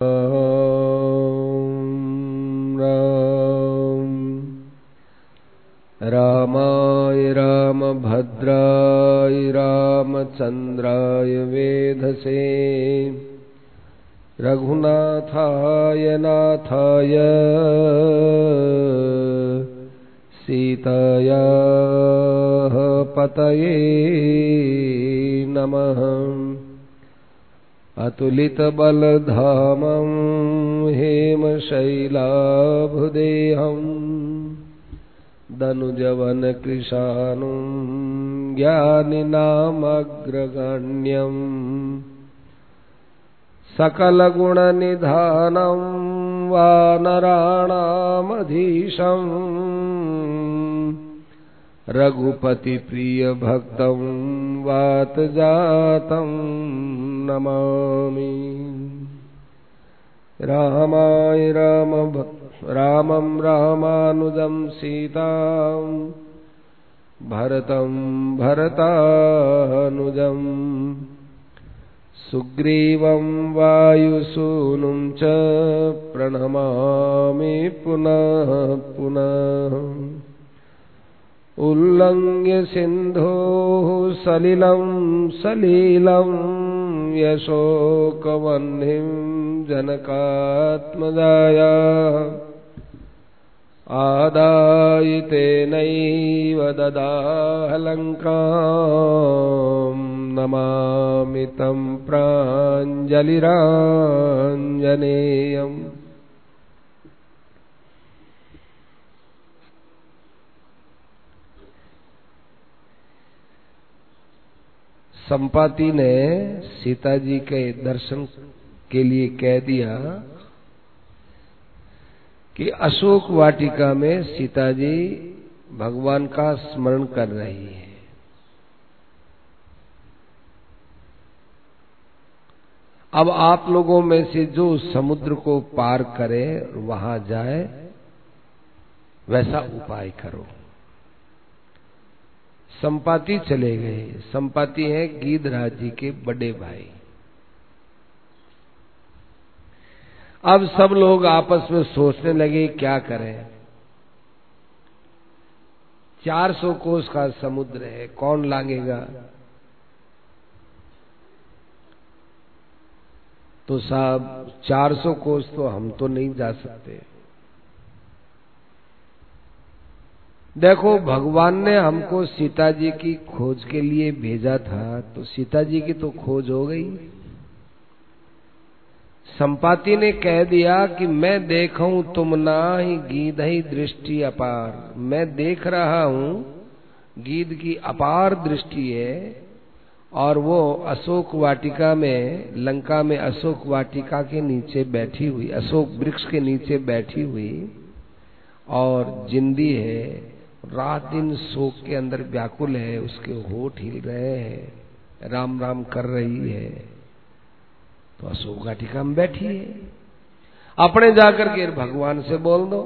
रामाय रामभद्राय रामचन्द्राय वेधसे रघुनाथाय नाथाय सीताया पतये नमः। अतुलितबलधामं हेमशैलाभुदेहम् दनुजवनकृशानुं ज्ञानिनामग्रगण्यम् सकलगुणनिधानं वानराणामधीशम् रघुपतिप्रियभक्तं वातजातं नमामि। रामाय रामं रामानुजं सीतां भरतं भरतानुजं सुग्रीवं वायुसूनुं च प्रणमामि पुनः पुनः। उल्लङ्घ्य सिन्धोः सलिलं सलीलं यशोकवह्निं जनकात्मजायाः आदाय तेनैव ददाह लङ्कां नमामि तं प्राञ्जलिराञ्जनेयम्। संपाति ने सीता जी के दर्शन के लिए कह दिया कि अशोक वाटिका में सीता जी भगवान का स्मरण कर रही है। अब आप लोगों में से जो समुद्र को पार करे वहां जाए वैसा उपाय करो। संपाति चले गए। संपाति हैं गीधराज जी के बड़े भाई। अब सब लोग आपस में सोचने लगे क्या करें। 400 कोस का समुद्र है, कौन लांघेगा। तो साहब 400 कोस तो हम तो नहीं जा सकते। देखो भगवान ने हमको सीता जी की खोज के लिए भेजा था, तो सीता जी की तो खोज हो गई। संपाति ने कह दिया कि मैं देखूं तुम नाही गीधहि दृष्टि अपार। मैं देख रहा हूं, गीध की अपार दृष्टि है और वो अशोक वाटिका में, लंका में अशोक वाटिका के नीचे बैठी हुई, अशोक वृक्ष के नीचे बैठी हुई और जिंदी है, रात दिन शोक के अंदर व्याकुल है, उसके होठ हिल रहे हैं, राम राम कर रही है। तो अशोक वाटिका में बैठी है। अपने जाकर के भगवान से बोल दो।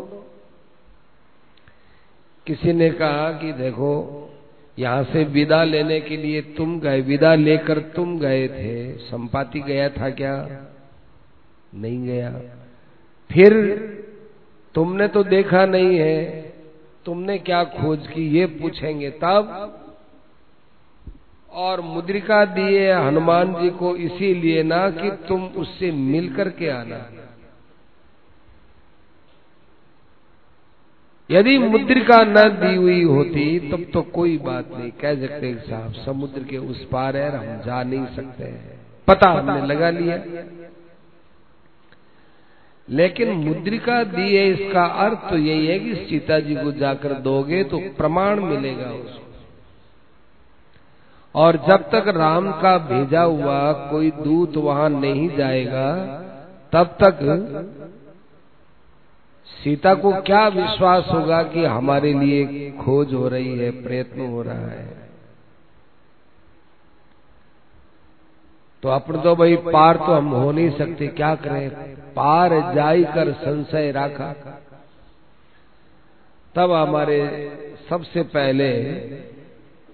किसी ने कहा कि देखो यहां से विदा लेने के लिए तुम गए, विदा लेकर तुम गए थे, संपाति गया था क्या? नहीं गया। फिर तुमने तो देखा नहीं है, तुमने क्या खोज की ये पूछेंगे तब। और मुद्रिका दिए हनुमान जी को इसीलिए ना कि तुम उससे मिलकर के आना। यदि मुद्रिका न दी हुई होती तब तो कोई बात नहीं, कह सकते साहब समुद्र के उस पार है, हम जा नहीं सकते हैं, पता हमने लगा लिया। लेकिन मुद्रिका दिए इसका अर्थ तो यही है कि सीता जी को जाकर दोगे तो प्रमाण मिलेगा उसको। और जब तक राम का भेजा हुआ कोई दूत वहां नहीं जाएगा तब तक सीता को क्या विश्वास होगा कि हमारे लिए खोज हो रही है, प्रयत्न हो रहा है। तो अपन तो भाई पार तो हम हो नहीं सकते, क्या करें। पार जाई कर संशय राखा। तब हमारे सबसे पहले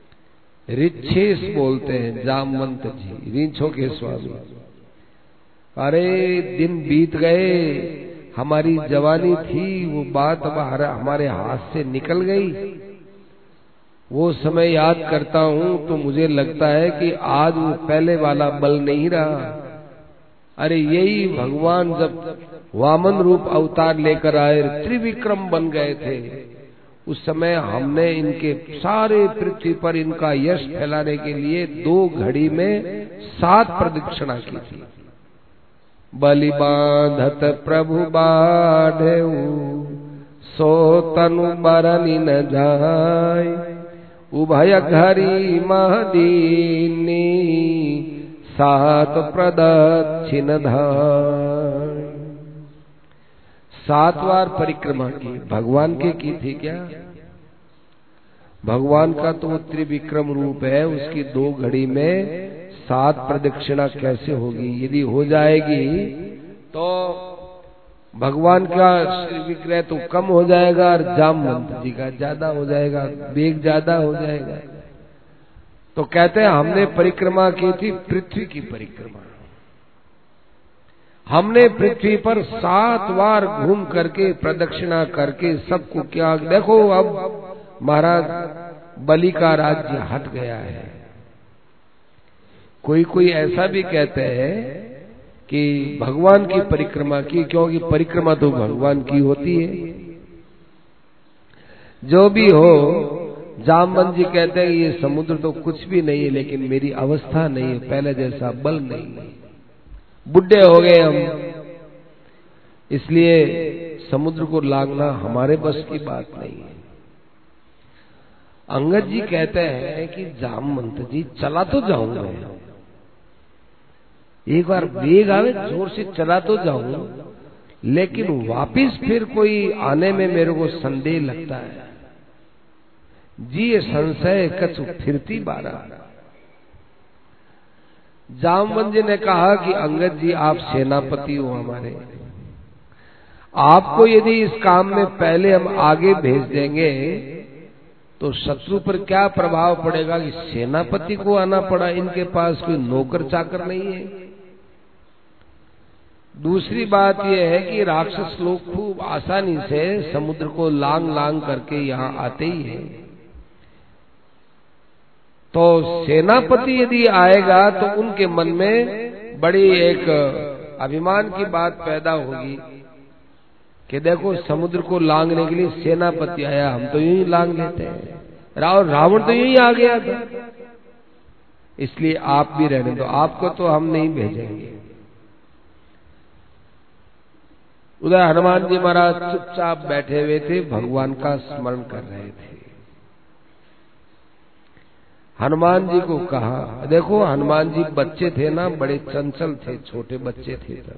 ऋक्षेश बोलते हैं, जामवंत जी, रीछों के स्वामी, अरे दिन बीत गए, हमारी जवानी थी, वो बात अब हमारे हाथ से निकल गई। वो समय याद करता हूं तो मुझे लगता है कि आज वो पहले वाला बल नहीं रहा। अरे यही भगवान जब वामन रूप अवतार लेकर आए, त्रिविक्रम बन गए थे, उस समय हमने इनके सारे पृथ्वी पर इनका यश फैलाने के लिए 2 घड़ी में 7 प्रदक्षिणा की थी। बलि बांधत प्रभु बाढ़ऊ, सो तनु बरनि न जाय, उभय घरी महदीनी, 7 प्रदक्षिण धाय। 7 बार परिक्रमा की। भगवान के की थी क्या? भगवान का तो त्रिविक्रम रूप है, उसकी 2 घड़ी में 7 प्रदक्षिणा कैसे होगी? यदि हो जाएगी तो भगवान का श्री विग्रह तो कम हो जाएगा और जामवंत जी का ज्यादा हो जाएगा, वेग ज्यादा हो जाएगा। तो कहते हैं हमने परिक्रमा की थी पृथ्वी की परिक्रमा। हमने पृथ्वी पर 7 बार घूम करके प्रदक्षिणा करके सबको क्या, देखो अब महाराज बलि का राज्य हट गया है। कोई कोई ऐसा भी कहते हैं कि भगवान की परिक्रमा की, क्योंकि परिक्रमा तो भगवान की होती है। जो भी हो, जामवंत जी कहते हैं ये समुद्र तो कुछ भी नहीं है, लेकिन मेरी अवस्था नहीं है, पहले जैसा बल नहीं है, बुढ़े हो गए हम, इसलिए समुद्र को लांघना हमारे बस की बात नहीं है। अंगद जी कहते हैं कि जामवंत जी चला तो जाऊं मैं, एक बार वेग आवे जोर से चला तो जाऊं, लेकिन वापिस फिर कोई आने में मेरे को संदेह लगता है। जी संशय कछु फिरती बारा। जामवंत जी ने कहा कि अंगद जी आप सेनापति हो हमारे, आपको यदि इस काम में पहले हम आगे भेज देंगे तो शत्रु पर क्या प्रभाव पड़ेगा कि सेनापति को आना पड़ा, इनके पास कोई नौकर चाकर नहीं है। दूसरी बात यह है कि राक्षस लोग खूब आसानी से समुद्र को लांग लांग करके यहाँ आते ही हैं। तो सेनापति यदि आएगा तो उनके मन में बड़ी एक अभिमान की बात पैदा होगी कि देखो समुद्र को लांघने के लिए सेनापति आया, हम तो यूं ही लांघ लेते हैं, रावण तो यूं ही आ गया था, इसलिए आप भी रहने दो, आपको तो हम नहीं भेजेंगे। उधर हनुमान जी महाराज चुपचाप बैठे हुए थे, भगवान का स्मरण कर रहे थे। हनुमान जी को कहा, देखो हनुमान जी बच्चे थे ना, बड़े चंचल थे, छोटे बच्चे थे तब।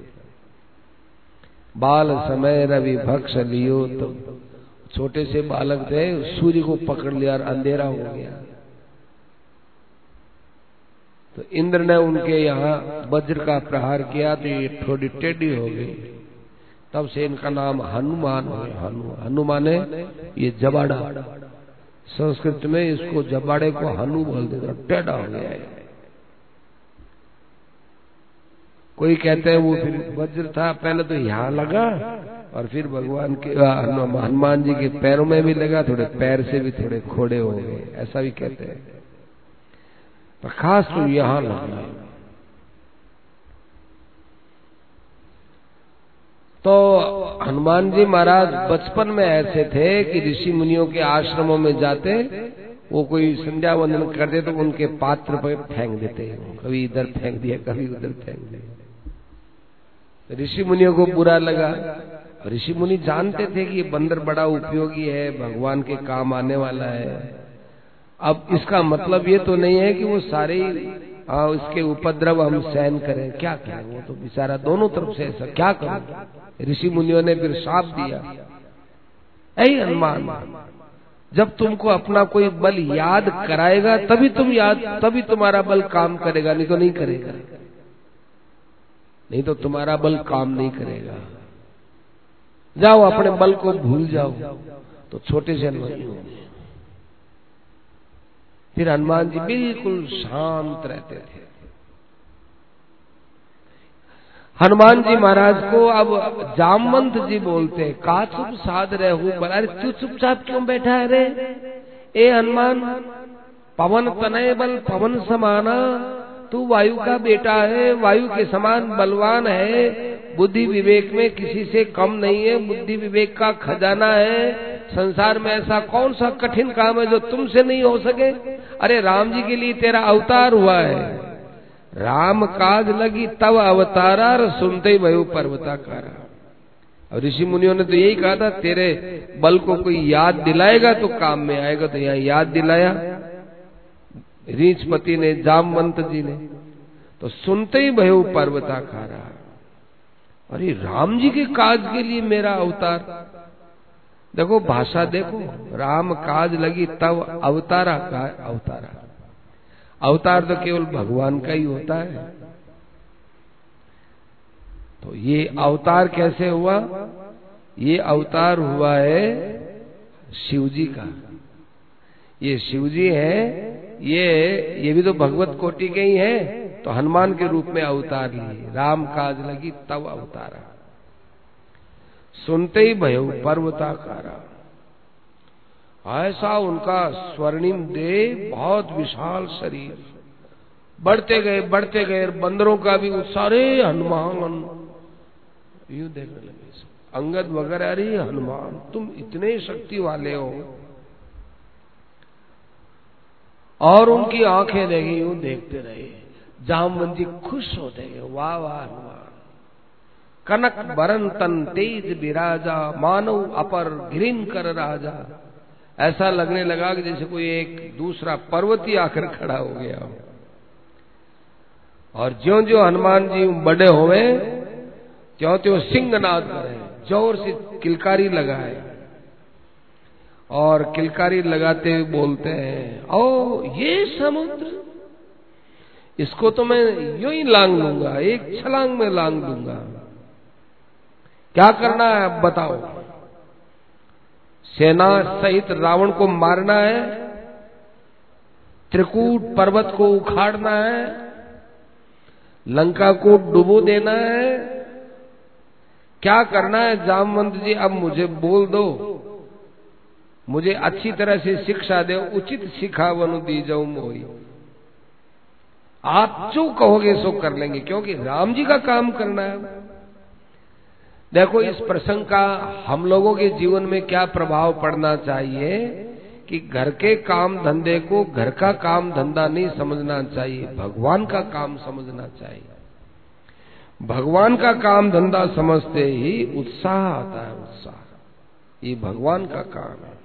बाल समय रवि भक्ष लियो, तो छोटे से बालक थे, सूर्य को पकड़ लिया और अंधेरा हो गया। तो इंद्र ने उनके यहाँ वज्र का प्रहार किया तो ये थोड़ी टेढ़ी हो गई, तब से इनका नाम हनुमान हो गया। हनुमान है ये जबाड़ा, संस्कृत में इसको जबाड़े को हनु बोल देते, टेढ़ा हो गया है। कोई कहते हैं वो फिर वज्र था, पहले तो यहाँ लगा और फिर भगवान के हनुमान जी के पैरों में भी लगा, थोड़े पैर से भी थोड़े खोड़े हो गए, ऐसा भी कहते हैं, पर खास तो यहाँ लगा। तो हनुमान जी महाराज बचपन में ऐसे थे कि ऋषि मुनियों के आश्रमों में जाते, वो कोई संध्या वंदन करते तो उनके पात्र पर फेंक देते, कभी इधर फेंक दिया कभी उधर फेंक दिया। ऋषि मुनियों को बुरा लगा, ऋषि मुनि जानते थे कि ये बंदर बड़ा उपयोगी है, भगवान के काम आने वाला है। अब इसका मतलब ये तो नहीं है कि वो सारे इसके उपद्रव हम सहन करें, क्या करें, वो तो बेचारा दोनों तरफ से ऐसा क्या करें। ऋषि मुनियों ने फिर शाप दिया, ऐ हनुमान, जब तुमको अपना कोई बल याद कराएगा तभी तुम्हारा बल काम करेगा, नहीं तो नहीं करेगा, नहीं तो तुम्हारा बल काम नहीं करेगा। जाओ अपने बल को भूल जाओ। तो छोटे से हनुमान, फिर हनुमान जी बिल्कुल शांत रहते थे। हनुमान जी महाराज को अब जामवंत जी बोलते, का चुप साध रहे हूँ, अरे तू चुपचाप क्यों बैठा है रे? ए हनुमान, पवन तनय बल पवन समाना, तू वायु का बेटा है, वायु के समान बलवान है, बुद्धि विवेक में किसी से कम नहीं है, बुद्धि विवेक का खजाना है। संसार में ऐसा कौन सा कठिन काम है जो तुमसे नहीं हो सके? अरे राम जी के लिए तेरा अवतार हुआ है, राम काज लगी तब अवतारा, सुनते ही भयु पर्वताकारा। और ऋषि मुनियों ने तो यही कहा था, तेरे बल को कोई याद दिलाएगा तो काम में आएगा। तो यहाँ याद दिलाया रीछपति ने, जामवंत जी ने, तो सुनते ही भयु पर्वताकारा। अरे राम जी के काज के लिए मेरा अवतार, देखो भाषा देखो, राम काज लगी तब अवतारा, अवतारा। अवतार तो केवल भगवान का ही होता है। तो ये अवतार कैसे हुआ? ये अवतार हुआ है शिव जी का। ये शिव जी है, ये भी तो भगवत कोटि के ही हैं। तो हनुमान के रूप में अवतार लिए, राम काज लगी तब अवतारा, सुनते ही भयउ पर्वताकारा। ऐसा उनका स्वर्णिम देह, बहुत विशाल शरीर, बढ़ते गए, बंदरों का भी उत्साह, रे हनुमान, यूं देखने लगे अंगद वगैरह, अरे हनुमान तुम इतने शक्ति वाले हो। और उनकी आंखें लगी, यूं देखते रहे। जामवंत जी खुश होते गए, वाह वाह हनुमान, कनक बरन तन तेज विराजा, मानव अपर गिरिन कर राजा। ऐसा लगने लगा कि जैसे कोई एक दूसरा पर्वत ही आकर खड़ा हो गया। और ज्यों ज्यों हनुमान जी बड़े हुए, त्यों त्यों सिंहनाद करे, जोर से किलकारी लगाए, और किलकारी लगाते हुए बोलते हैं, ओ ये समुद्र, इसको तो मैं यूं ही लांग लूंगा, एक छलांग में लांग दूंगा। क्या करना है अब बताओ? सेना सहित रावण को मारना है, त्रिकूट पर्वत को उखाड़ना है, लंका को डुबो देना है, क्या करना है? जामवंत जी अब मुझे बोल दो, मुझे अच्छी तरह से शिक्षा दो, उचित सिखावनु दी जाऊं मोई। आप जो कहोगे सो कर लेंगे, क्योंकि राम जी का काम करना है। देखो इस प्रसंग का हम लोगों के जीवन में क्या प्रभाव पड़ना चाहिए कि घर के काम धंधे को घर का काम धंधा नहीं समझना चाहिए, भगवान का काम समझना चाहिए। भगवान का काम धंधा समझते ही उत्साह आता है, उत्साह, ये भगवान का काम है।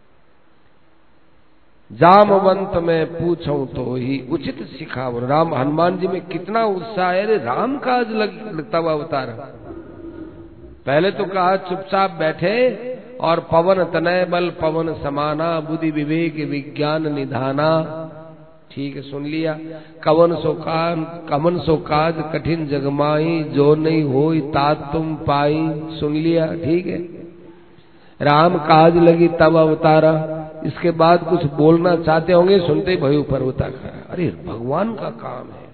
जामवंत में पूछूं तो ही उचित सिखाओ। राम हनुमान जी में कितना उत्साह है, राम काज लगता हुआ अवतार। पहले तो कहा चुपचाप बैठे, और पवन तनय बल पवन समाना, बुद्धि विवेक विज्ञान निधाना। ठीक है, सुन लिया। कवन सो काज कठिन जगमाई, जो नहीं होई तात तुम पाई। सुन लिया, ठीक है। राम काज लगी तब अवतारा। इसके बाद कुछ बोलना चाहते होंगे, सुनते ही भयउ पर्वताकारा। अरे भगवान का काम है,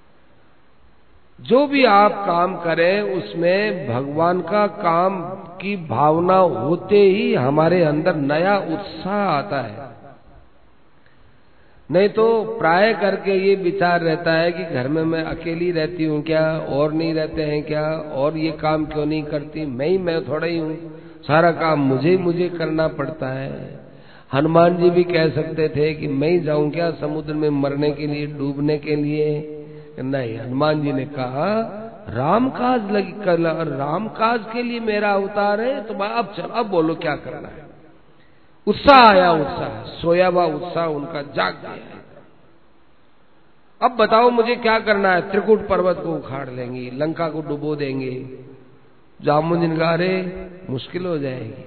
जो भी आप काम करें उसमें भगवान का काम की भावना होते ही हमारे अंदर नया उत्साह आता है। नहीं तो प्राय करके ये विचार रहता है कि घर में मैं अकेली रहती हूँ क्या, और नहीं रहते हैं क्या, और ये काम क्यों नहीं करती, मैं थोड़ा ही हूँ, सारा काम मुझे करना पड़ता है। हनुमान जी भी कह सकते थे कि मैं ही जाऊं क्या समुद्र में मरने के लिए, डूबने के लिए? नहीं, हनुमान जी ने कहा राम काज लगी कर, राम काज के लिए मेरा अवतार है। तो अब चल, अब बोलो क्या करना है। उत्साह आया, उत्साह, सोया हुआ उत्साह उनका जाग गया है। अब बताओ मुझे क्या करना है? त्रिकूट पर्वत को उखाड़ लेंगे, लंका को डुबो देंगे। जामुन जी ने कहा, अरे मुश्किल हो जाएगी,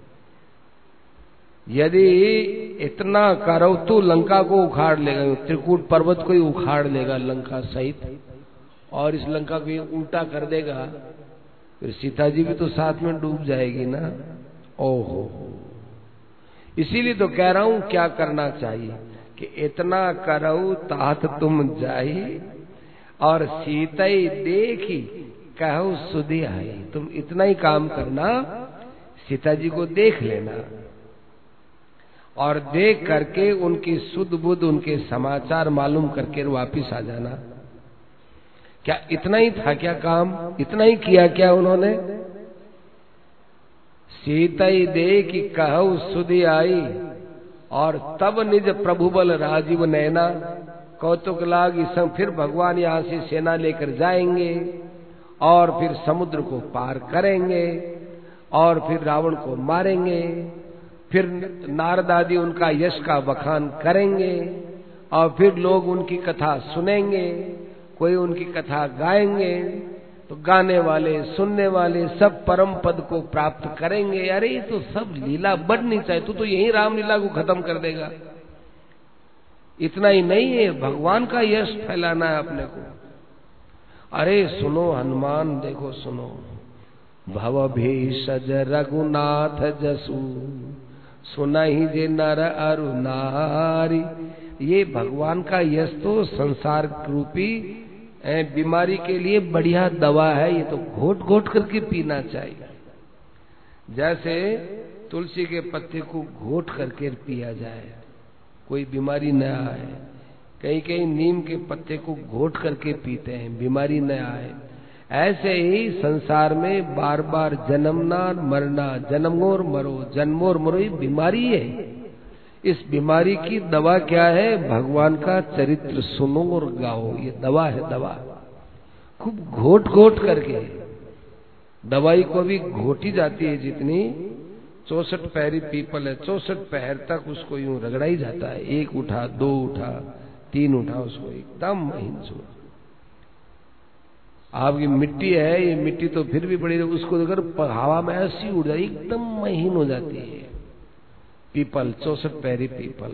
यदि इतना करो तो लंका को उखाड़ लेगा, त्रिकूट पर्वत को ही उखाड़ लेगा लंका सहित, और इस लंका को उल्टा कर देगा, फिर सीता जी भी तो साथ में डूब जाएगी ना। ओहो, इसीलिए तो कह रहा हूं क्या करना चाहिए कि इतना करो तात तुम जाई, और सीता देखी कहु सुधि आई, तुम इतना ही काम करना, सीता जी को देख लेना और देख करके उनकी सुध बुध, उनके समाचार मालूम करके वापिस आ जाना। क्या इतना ही था क्या काम? इतना ही किया क्या उन्होंने? सीता ही देखी कहु सुधि आई, और तब निज प्रभु बल राजीव नैना, कौतुक लागी संग फिर भगवान यहाँ से सेना लेकर जाएंगे और फिर समुद्र को पार करेंगे और फिर रावण को मारेंगे, फिर नारद आदि उनका यश का बखान करेंगे और फिर लोग उनकी कथा सुनेंगे, कोई उनकी कथा गाएंगे, तो गाने वाले सुनने वाले सब परम पद को प्राप्त करेंगे। अरे ये तो सब लीला बढ़नी चाहिए, तू तो यही रामलीला को खत्म कर देगा। इतना ही नहीं है, भगवान का यश फैलाना है अपने को। अरे सुनो हनुमान, देखो सुनो, भव भेषज रघुनाथ जसु, सुनहि जे नर अरु नारी। ये भगवान का यश तो संसार रूपी बीमारी के लिए बढ़िया दवा है, ये तो घोट घोट करके पीना चाहिए। जैसे तुलसी के पत्ते को घोट करके पिया जाए, कोई बीमारी न आए। कहीं कहीं नीम के पत्ते को घोट करके पीते हैं, बीमारी न आए। ऐसे ही संसार में बार बार जन्मना मरना, जन्मोर मरो जन्मोर मरो, ये बीमारी है। इस बीमारी की दवा क्या है? भगवान का चरित्र सुनो और गाओ, ये दवा है, दवा। खूब घोट घोट करके, दवाई को भी घोटी जाती है जितनी। 64 पैरी पीपल है, 64 पैर तक उसको यूं रगड़ा ही जाता है। 1 उठा, 2 उठा, 3 उठा, उसको एकदम महीन सुन। आपकी मिट्टी है, ये मिट्टी तो फिर भी बड़ी, उसको अगर हवा में ऐसी उड़ जाए एकदम महीन हो जाती है। पीपल, 64 पैरी पीपल।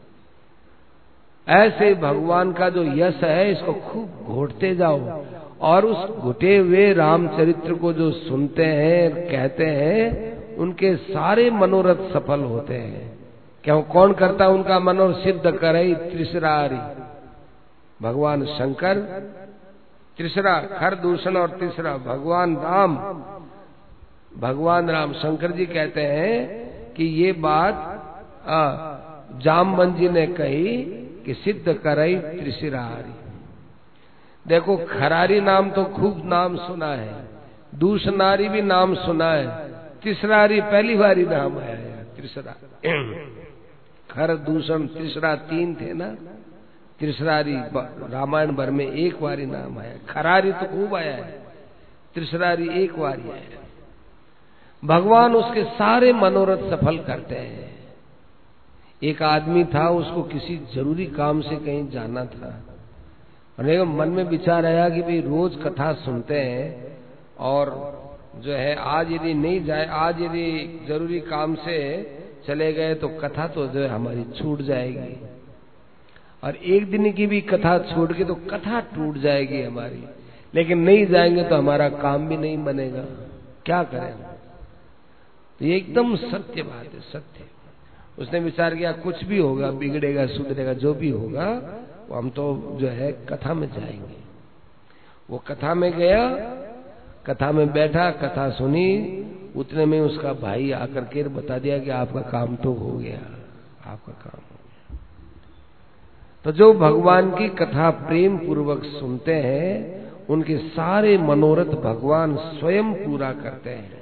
ऐसे भगवान का जो यश है, इसको खूब घोटते जाओ और उस घुटे हुए रामचरित्र को जो सुनते हैं, कहते हैं, उनके सारे मनोरथ सफल होते हैं। क्यों? कौन करता उनका मनोरथ? सिद्ध करे त्रिशरारी, भगवान शंकर। त्रिशरा, खर दूषण और तीसरा भगवान राम। भगवान राम, शंकर जी कहते हैं कि ये बात जामवंत जी ने कही कि सिद्ध करई त्रिशिरारी। देखो, खरारी नाम तो खूब नाम सुना है, दूषणारी भी नाम सुना है, तीसरारी पहली बारी नाम आया है। त्रिशरा, खर दूषण तीसरा 3 थे ना। त्रिशरारी रामायण भर में 1 बारी नाम आया। खरारी तो खूब आया है, त्रिशरारी 1 बारी आया है। भगवान उसके सारे मनोरथ सफल करते हैं। एक आदमी था, उसको किसी जरूरी काम से कहीं जाना था, और मन में विचार आया कि भाई रोज कथा सुनते हैं और जो है आज यदि नहीं जाए, आज यदि जरूरी काम से चले गए तो कथा तो जो है हमारी छूट जाएगी, और एक दिन की भी कथा छूट गई तो कथा टूट जाएगी हमारी। लेकिन नहीं जाएंगे तो हमारा काम भी नहीं बनेगा, क्या करें? तो ये एकदम सत्य बात है, सत्य। उसने विचार किया कुछ भी होगा, बिगड़ेगा सुधरेगा, जो भी होगा वो हम तो जो है कथा में जाएंगे। वो कथा में गया, कथा में बैठा, कथा सुनी। उतने में उसका भाई आकर के बता दिया कि आपका काम तो हो गया, आपका काम हो गया। तो जो भगवान की कथा प्रेम पूर्वक सुनते हैं, उनके सारे मनोरथ भगवान स्वयं पूरा करते हैं।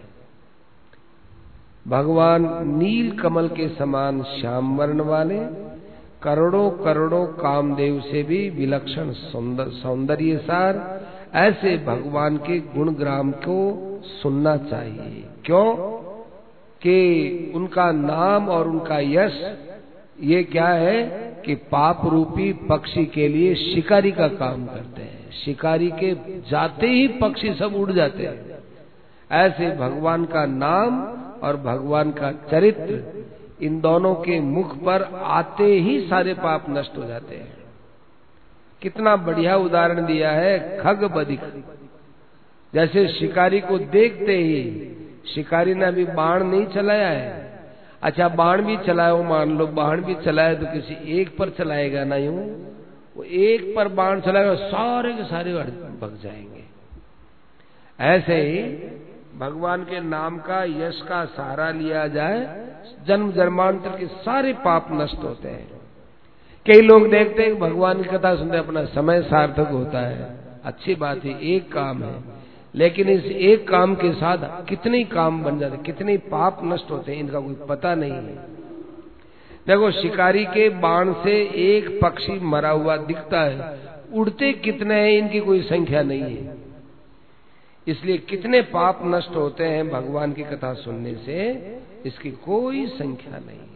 भगवान नील कमल के समान श्याम वर्ण वाले, करोड़ों करोड़ों कामदेव से भी विलक्षण सौंदर्य सार, ऐसे भगवान के गुणग्राम को सुनना चाहिए। क्यों? कि उनका नाम और उनका यश ये क्या है कि पाप रूपी पक्षी के लिए शिकारी का काम करते हैं। शिकारी के जाते ही पक्षी सब उड़ जाते हैं। ऐसे भगवान का नाम और भगवान का चरित्र, इन दोनों के मुख पर आते ही सारे पाप नष्ट हो जाते हैं। कितना बढ़िया उदाहरण दिया है खग बदिक। जैसे शिकारी को देखते ही, शिकारी ने अभी बाण नहीं चलाया है, अच्छा बाण भी चलाया हो, मान लो बाण भी चलाया तो किसी एक पर चलाएगा ना, यूं वो एक पर बाण चलाएगा सारे के सारे भग जाएंगे। ऐसे ही भगवान के नाम का, यश का सहारा लिया जाए, जन्म जन्मांतर के सारे पाप नष्ट होते हैं। कई लोग देखते हैं भगवान की कथा सुनते अपना समय सार्थक होता है, अच्छी बात है, एक काम है, लेकिन इस एक काम के साथ कितने काम बन जाते, कितने पाप नष्ट होते हैं, इनका कोई पता नहीं है। देखो, शिकारी के बाण से एक पक्षी मरा हुआ दिखता है, उड़ते कितने हैं इनकी कोई संख्या नहीं है। इसलिए कितने पाप नष्ट होते हैं भगवान की कथा सुनने से, इसकी कोई संख्या नहीं है।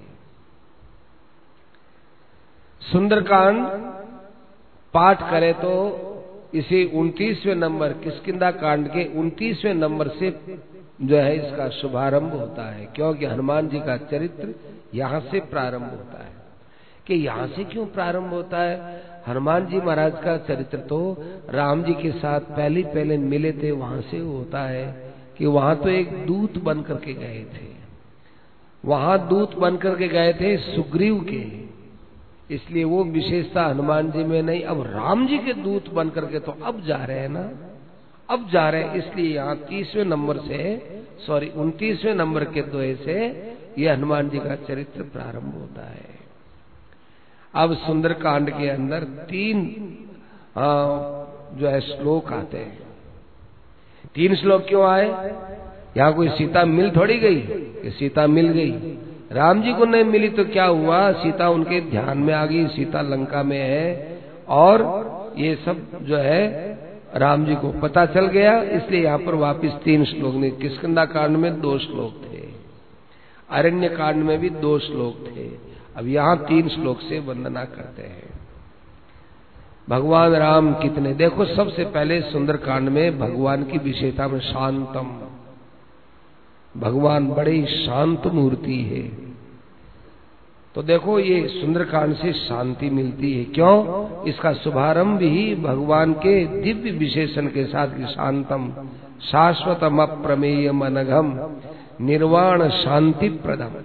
सुंदरकांड पाठ करें तो इसे 29वें नंबर, किष्किंधा कांड के 29वें नंबर से जो है इसका शुभारंभ होता है, क्योंकि हनुमान जी का चरित्र यहां से प्रारंभ होता है। कि यहां से क्यों प्रारंभ होता है? हनुमान जी महाराज का चरित्र तो राम जी के साथ पहले मिले थे, वहां से होता है कि वहां तो एक दूत बन करके गए थे, वहां दूत बन करके गए थे सुग्रीव के, इसलिए वो विशेषता हनुमान जी में नहीं। अब राम जी के दूत बन करके तो अब जा रहे हैं ना, अब जा रहे हैं, इसलिए यहाँ 30वें नंबर से, 29वें नंबर के दोहे से ये हनुमान जी का चरित्र प्रारंभ होता है। अब सुंदरकांड के अंदर 3 जो है श्लोक आते हैं। 3 श्लोक क्यों आए? यहाँ कोई सीता मिल थोड़ी गई कि सीता मिल गई, राम जी को नहीं मिली तो क्या हुआ, सीता उनके ध्यान में आ गई, सीता लंका में है, और ये सब जो है राम जी को पता चल गया, इसलिए यहाँ पर वापस 3 श्लोक नहीं। किष्किंधा कांड में 2 श्लोक थे, अरण्य कांड में भी 2 श्लोक थे, अब यहाँ 3 श्लोक से वंदना करते हैं। भगवान राम कितने, देखो सबसे पहले सुंदरकांड में भगवान की विशेषता में शांतम, भगवान बड़े शांत मूर्ति है। तो देखो ये सुंदरकांड से शांति मिलती है, क्यों? इसका शुभारंभ ही भगवान के दिव्य विशेषण के साथ, शांतम शाश्वतम अप्रमेयम अनघम निर्वाण शांति प्रदम।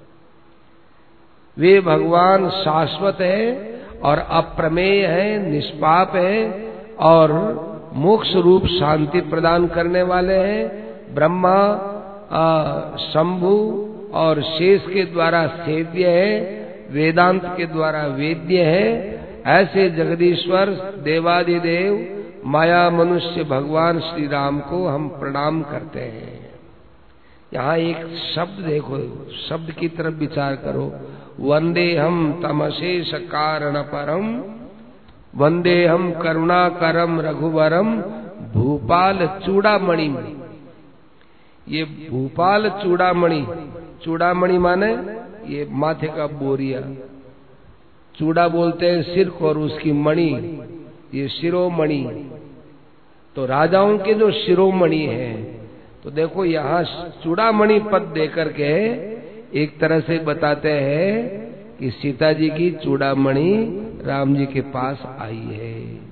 वे भगवान शाश्वत है और अप्रमेय है, निष्पाप है और मोक्ष रूप शांति प्रदान करने वाले हैं। ब्रह्मा, शंभु और शेष के द्वारा सेव्य है, वेदांत के द्वारा वेद्य है। ऐसे जगदीश्वर देवादिदेव माया मनुष्य भगवान श्री राम को हम प्रणाम करते हैं। यहाँ एक शब्द देखो, शब्द की तरफ विचार करो, वंदे हम तमशेष कारण परम, वंदे हम करुणाकरम रघुवरम भूपाल चूड़ामणि। ये भूपाल चूड़ामणि, चूड़ामणि माने ये माथे का बोरिया, चूड़ा बोलते हैं सिर को, और उसकी मणि ये शिरोमणि, तो राजाओं के जो शिरोमणि हैं। तो देखो यहाँ चूड़ामणि पद देकर के एक तरह से बताते हैं कि सीता जी की चूड़ामणि राम जी के पास आई है।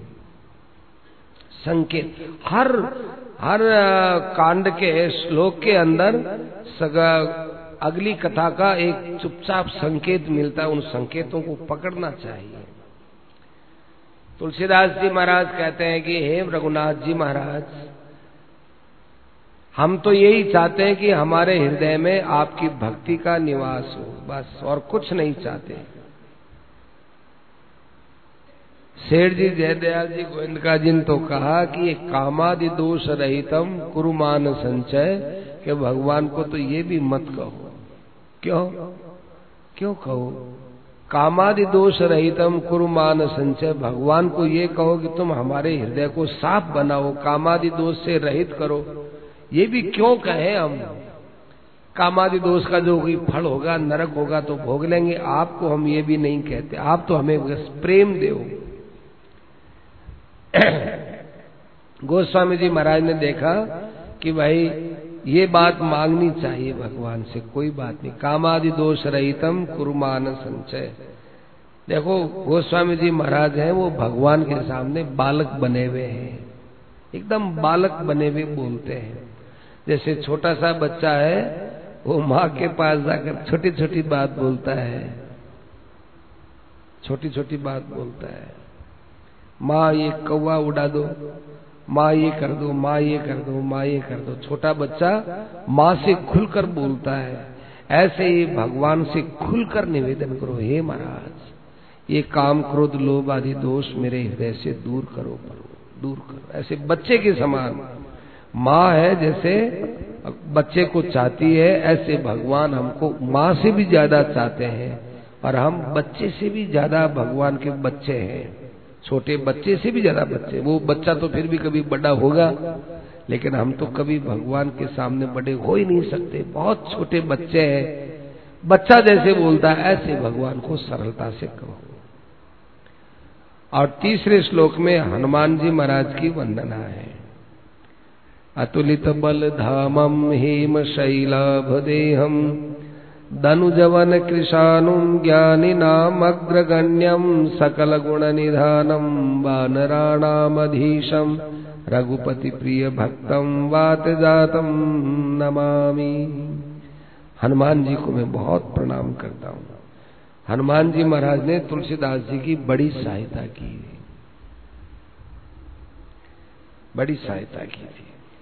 संकेत हर कांड के श्लोक के अंदर सगा अगली कथा का एक चुपचाप संकेत मिलता है, उन संकेतों को पकड़ना चाहिए। तुलसीदास जी महाराज कहते हैं कि हे रघुनाथ जी महाराज, हम तो यही चाहते हैं कि हमारे हृदय में आपकी भक्ति का निवास हो, बस, और कुछ नहीं चाहते। सेठ जी जयदयाल जी गोविंदका जी ने तो कहा कि ये कामादि दोष रहितम कुरुमान संचय, कि भगवान को तो ये भी मत कहो। क्यों कहो? कामादि दोष रहितम कुरुमान संचय, भगवान को ये कहो कि तुम हमारे हृदय को साफ बनाओ, कामादि दोष से रहित करो। ये भी क्यों कहें हम? कामादि दोष का जो कोई फल होगा, नरक होगा तो भोग लेंगे, आपको हम ये भी नहीं कहते, आप तो हमें बस प्रेम दो। गोस्वामी जी महाराज ने देखा कि भाई ये बात मांगनी चाहिए भगवान से, कोई बात नहीं, कामादि दोष रहितम कुरुमान संचय। देखो गोस्वामी जी महाराज हैं, वो भगवान के सामने बालक बने हुए हैं, एकदम बालक बने हुए बोलते हैं। जैसे छोटा सा बच्चा है, वो माँ के पास जाकर छोटी छोटी बात बोलता है, छोटी छोटी बात बोलता है, माँ ये कौवा उड़ा दो, माँ ये कर दो, माँ ये कर दो, माँ ये कर दो। छोटा बच्चा माँ से खुलकर बोलता है, ऐसे ही भगवान से खुलकर निवेदन करो, हे महाराज ये काम क्रोध लोभ आदि दोष मेरे हृदय से दूर करो, दूर करो। ऐसे बच्चे के समान माँ है, जैसे बच्चे को चाहती है, ऐसे भगवान हमको माँ से भी ज्यादा चाहते हैं और हम बच्चे से भी ज्यादा भगवान के बच्चे हैं। छोटे बच्चे से भी ज्यादा बच्चे। वो बच्चा तो फिर भी कभी बड़ा होगा, लेकिन हम तो कभी भगवान के सामने बड़े हो ही नहीं सकते। बहुत छोटे बच्चे हैं। बच्चा जैसे बोलता है ऐसे भगवान को सरलता से कहो। और तीसरे श्लोक में हनुमान जी महाराज की वंदना है। अतुलित बल धामम हेम शैलाभदेहम दनुजवन कृशानुं ज्ञानिनामग्रगण्यं सकल गुण निधानं वानराणामधीशं रघुपति प्रिय भक्तं वात जातं नमामि। हनुमान जी को मैं बहुत प्रणाम करता हूँ। हनुमान जी महाराज ने तुलसीदास जी की बड़ी सहायता की, बड़ी सहायता की थी।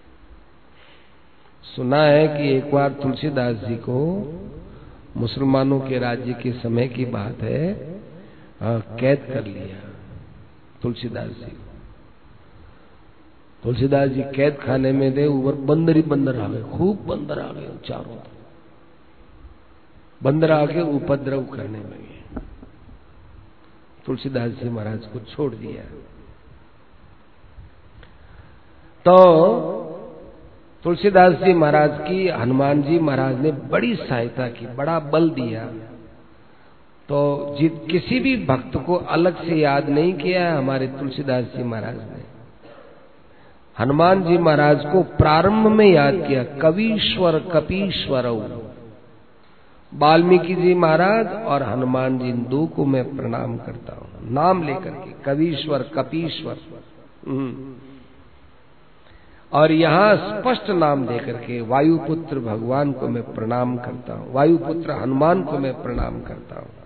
सुना है कि एक बार तुलसीदास जी को मुसलमानों के राज्य के समय की बात है, कैद कर लिया तुलसीदास जी को। तुलसीदास जी कैद खाने में थे, ऊपर बंदर ही बंदर आ गए, खूब बंदर आ गए, चारों बंदर आके उपद्रव करने लगे। तुलसीदास जी महाराज को छोड़ दिया। तो तुलसीदास जी महाराज की हनुमान जी महाराज ने बड़ी सहायता की, बड़ा बल दिया। तो किसी भी भक्त को अलग से याद नहीं किया है हमारे तुलसीदास जी महाराज ने। हनुमान जी महाराज को प्रारंभ में याद किया, कवीश्वर कपीश्वर। वाल्मीकि जी महाराज और हनुमान जी, इन दो को मैं प्रणाम करता हूँ नाम लेकर के, कवीश्वर कपीश्वर। और यहाँ स्पष्ट नाम लेकर के वायुपुत्र भगवान को मैं प्रणाम करता हूँ, वायुपुत्र हनुमान को मैं प्रणाम करता हूँ।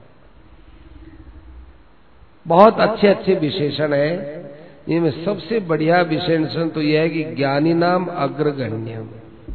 बहुत अच्छे अच्छे विशेषण है। इनमें सबसे बढ़िया विशेषण तो यह है कि ज्ञानी नाम अग्रगण्यम,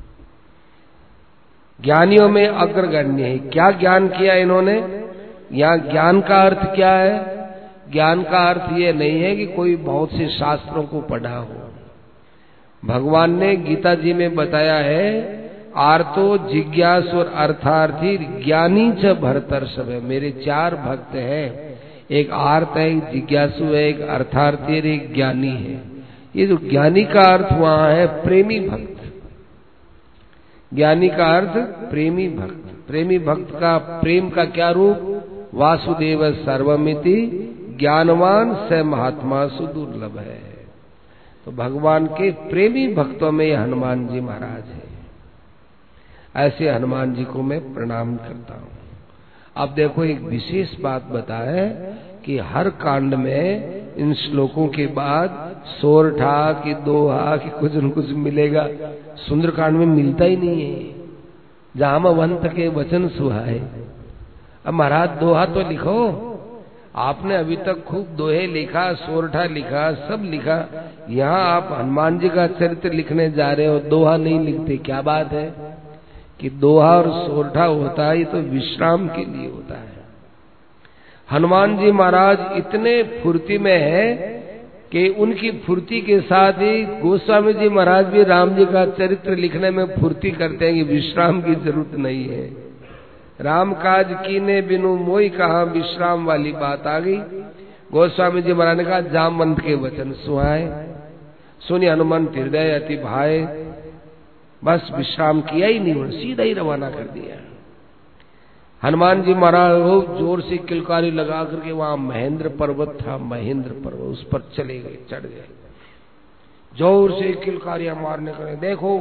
ज्ञानियों में अग्रगण्य है। क्या ज्ञान किया इन्होंने? यहाँ ज्ञान का अर्थ क्या है? ज्ञान का अर्थ ये नहीं है कि कोई बहुत से शास्त्रों को पढ़ा हो। भगवान ने गीता जी में बताया है, आर्तो जिज्ञासु और अर्थार्थी ज्ञानी च भरतर्षभ। मेरे चार भक्त हैं, एक आर्त है, एक जिज्ञासु है, एक अर्थार्थी है, एक ज्ञानी है। ये जो ज्ञानी का अर्थ वहां है प्रेमी भक्त। ज्ञानी का अर्थ प्रेमी भक्त। प्रेमी भक्त का प्रेम का क्या रूप? वासुदेव सर्वमिति ज्ञानवान स महात्मा सुदुर्लभ है। तो भगवान के प्रेमी भक्तों में हनुमान जी महाराज है। ऐसे हनुमान जी को मैं प्रणाम करता हूँ। अब देखो एक विशेष बात बताए कि हर कांड में इन श्लोकों के बाद सोरठा कि दोहा कि कुछ न कुछ मिलेगा। सुंदरकांड में मिलता ही नहीं है। जामवंत के वचन सुहाए। अब महाराज दोहा तो लिखो। आपने अभी तक खूब दोहे लिखा, सोरठा लिखा, सब लिखा। यहाँ आप हनुमान जी का चरित्र लिखने जा रहे हो, दोहा नहीं लिखते। क्या बात है कि दोहा और सोरठा होता है, ये तो विश्राम के लिए होता है। हनुमान जी महाराज इतने फुर्ती में है कि उनकी फुर्ती के साथ ही गोस्वामी जी महाराज भी राम जी का चरित्र लिखने में फुर्ती करते हैं कि विश्राम की जरूरत नहीं है। राम काज कीने बिनु मोई कहा, विश्राम वाली बात आ गई। गोस्वामी जी महाराज ने कहा जामवंत के वचन सुहाए, सुनि हनुमंत हृदय अति भाए। बस विश्राम किया ही नहीं, सीधा ही रवाना कर दिया। हनुमान जी महाराज जोर से किलकारी लगा करके, वहां महेंद्र पर्वत था, महेंद्र पर्वत, उस पर चले गए, चढ़ गए। जोर से किलकारियां मारने लगे। देखो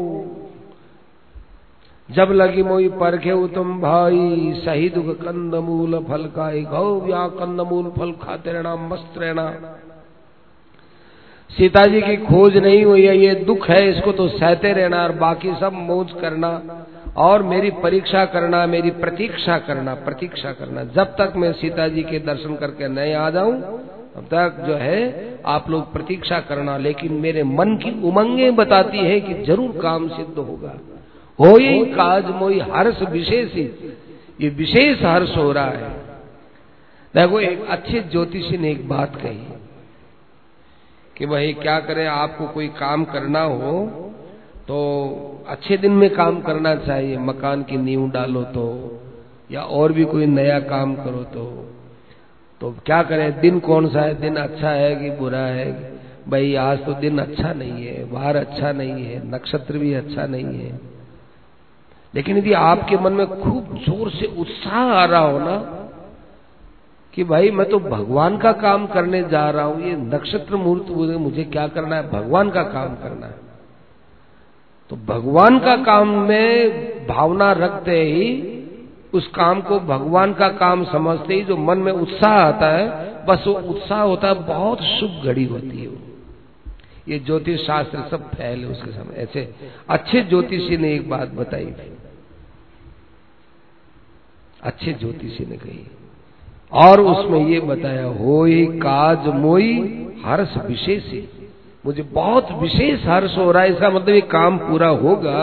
जब लगी मोई परखे तुम भाई, सही दुख कंद मूल फल खाई। गौ या कंद मूल फल खाते रहना, मस्त रहना। सीता जी की खोज नहीं हुई है, ये दुख है, इसको तो सहते रहना और बाकी सब मौज करना और मेरी परीक्षा करना, मेरी प्रतीक्षा करना, प्रतीक्षा करना। जब तक मैं सीता जी के दर्शन करके नहीं आ जाऊं अब तक जो है आप लोग प्रतीक्षा करना, लेकिन मेरे मन की उमंगें बताती है कि जरूर काम सिद्ध होगा। हो ये काज मोई हर्ष विशेष, ये विशेष हर्ष हो रहा है। देखो एक अच्छे ज्योतिषी ने एक बात कही कि भाई क्या करें, आपको कोई काम करना हो तो अच्छे दिन में काम करना चाहिए, मकान की नींव डालो तो, या और भी कोई नया काम करो तो क्या करें, दिन कौन सा है, दिन अच्छा है कि बुरा है? भाई आज तो दिन अच्छा नहीं है, वार अच्छा नहीं है, नक्षत्र भी अच्छा नहीं है। लेकिन यदि आपके मन में खूब जोर से उत्साह आ रहा हो ना कि भाई मैं तो भगवान का काम करने जा रहा हूं, ये नक्षत्र मुहूर्त मुझे क्या करना है, भगवान का काम करना है, तो भगवान का काम में भावना रखते ही, उस काम को भगवान का काम समझते ही जो मन में उत्साह आता है, बस वो उत्साह होता है, बहुत शुभ घड़ी होती है। ये ज्योतिष शास्त्र सब फैले उसके समय। ऐसे अच्छे ज्योतिषी ने एक बात बताई थी, अच्छे ज्योतिषी ने कही, और उसमें ये बताया, होई काज मोई हर्ष विशेष, मुझे बहुत विशेष हर्ष हो रहा है, इसका मतलब ये काम पूरा होगा।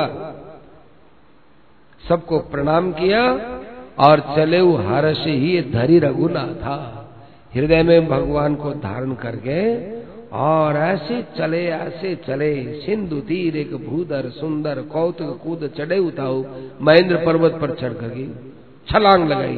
सबको प्रणाम किया और चले वो हर्ष ही धरी रघुनाथा, हृदय में भगवान को धारण करके और ऐसे चले सिंधु तीर एक भूधर सुंदर कौतुक कूद चढ़े उताऊ, महेंद्र पर्वत पर चढ़ करके छलांग लगाई।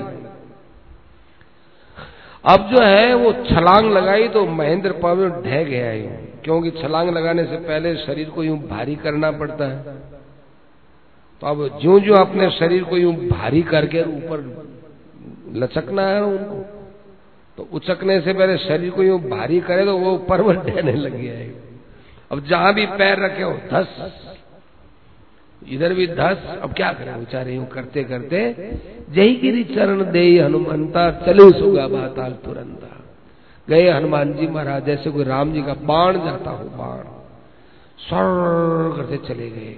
अब जो है वो छलांग लगाई तो महेंद्र पर्वत ढह गया है, क्योंकि छलांग लगाने से पहले शरीर को यूं भारी करना पड़ता है। तो अब ज्यों ज्यों अपने शरीर को यूं भारी करके ऊपर लचकना है उनको, तो उचकने से पहले शरीर को यूं भारी करे तो वो पर्वत ढहने लग गया है। अब जहां भी पैर रखे हो धस, इधर भी धस। अब क्या करें बेचारे, यूं करते करते जही गिरी चरण दे हनुमंता, चले सुगा बाताल तुरंता। गए हनुमान जी महाराज, जैसे कोई राम जी का बाण जाता हो, बाण सर करते चले गए।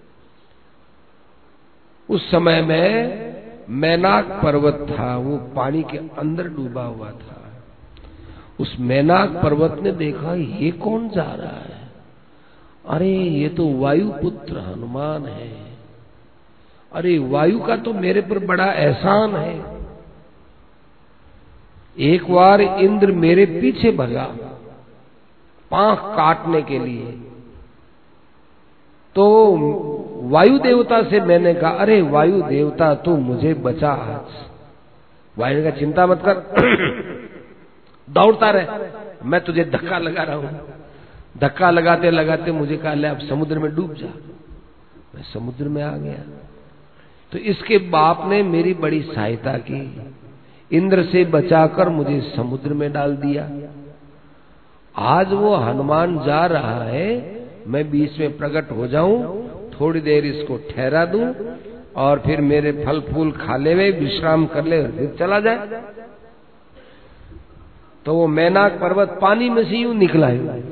उस समय में मैनाक पर्वत था, वो पानी के अंदर डूबा हुआ था। उस मैनाक पर्वत ने देखा ये कौन जा रहा है, अरे ये तो वायुपुत्र हनुमान है, अरे वायु का तो मेरे पर बड़ा एहसान है। एक बार इंद्र मेरे पीछे भगा पांख काटने के लिए, तो वायु देवता से मैंने कहा, अरे वायु देवता तू मुझे बचा आज। वायु ने कहा चिंता मत कर, दौड़ता रहे, मैं तुझे धक्का लगा रहा हूं। धक्का लगाते लगाते मुझे कहा ले अब समुद्र में डूब जा। मैं समुद्र में आ गया। तो इसके बाप ने मेरी बड़ी सहायता की, इंद्र से बचाकर मुझे समुद्र में डाल दिया। आज वो हनुमान जा रहा है, मैं बीच में प्रकट हो जाऊं, थोड़ी देर इसको ठहरा दूं और फिर मेरे फल फूल खा ले, वे विश्राम कर ले, फिर चला जाए। तो वो मैनाक पर्वत पानी में से यूं निकला है।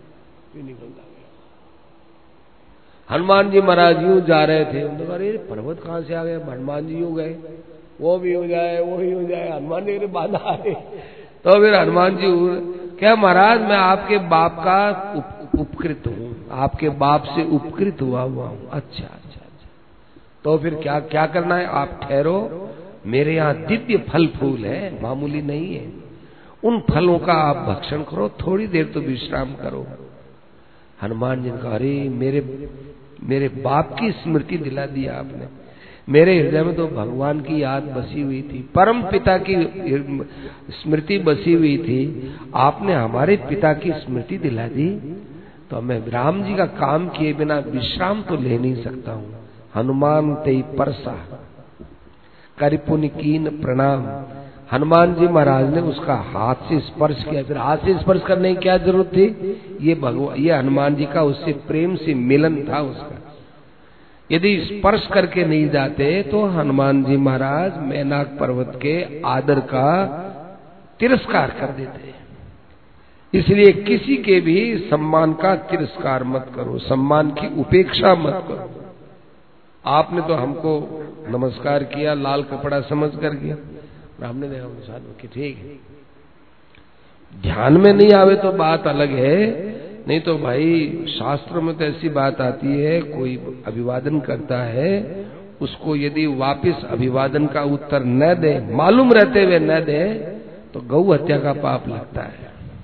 हनुमान जी महाराज यूं जा रहे थे, अरे पर्वत कहां से आ गए, हनुमान जी यूं गए, वो भी हो जाए वो ही हो जाए, हनुमान जी के बाधा आए। तो फिर हनुमान जी क्या महाराज मैं आपके बाप का उपकृत हूँ, आपके बाप से उपकृत हुआ हूँ। अच्छा अच्छा अच्छा, तो फिर क्या क्या करना है, आप ठहरो, मेरे यहाँ दिव्य फल फूल है, मामूली नहीं है, उन फलों का आप भक्षण करो, थोड़ी देर तो विश्राम करो। हनुमान जी ने कहा अरे मेरे बाप की स्मृति दिला दिया आपने, मेरे हृदय में तो भगवान की याद बसी हुई थी, परम पिता की स्मृति बसी हुई थी, आपने हमारे पिता की स्मृति दिला दी, तो मैं राम जी का काम किए बिना विश्राम तो ले नहीं सकता हूँ। हनुमान तेई परसा करिपुनि कीन प्रणाम। हनुमान जी महाराज ने उसका हाथ से स्पर्श किया। फिर हाथ से स्पर्श करने की क्या जरूरत थी, ये हनुमान जी का उससे प्रेम से मिलन था उसका। यदि स्पर्श करके नहीं जाते तो हनुमान जी महाराज मैनाक पर्वत के आदर का तिरस्कार कर देते। इसलिए किसी के भी सम्मान का तिरस्कार मत करो, सम्मान की उपेक्षा मत करो। आपने तो हमको नमस्कार किया लाल कपड़ा समझ कर किया, हमने देखा साथ कि ठीक है, ध्यान में नहीं आवे तो बात अलग है, नहीं तो भाई शास्त्र में तो ऐसी बात आती है, कोई अभिवादन करता है, उसको यदि वापस अभिवादन का उत्तर न दे, मालूम रहते हुए न दे, तो गौ हत्या का पाप लगता है।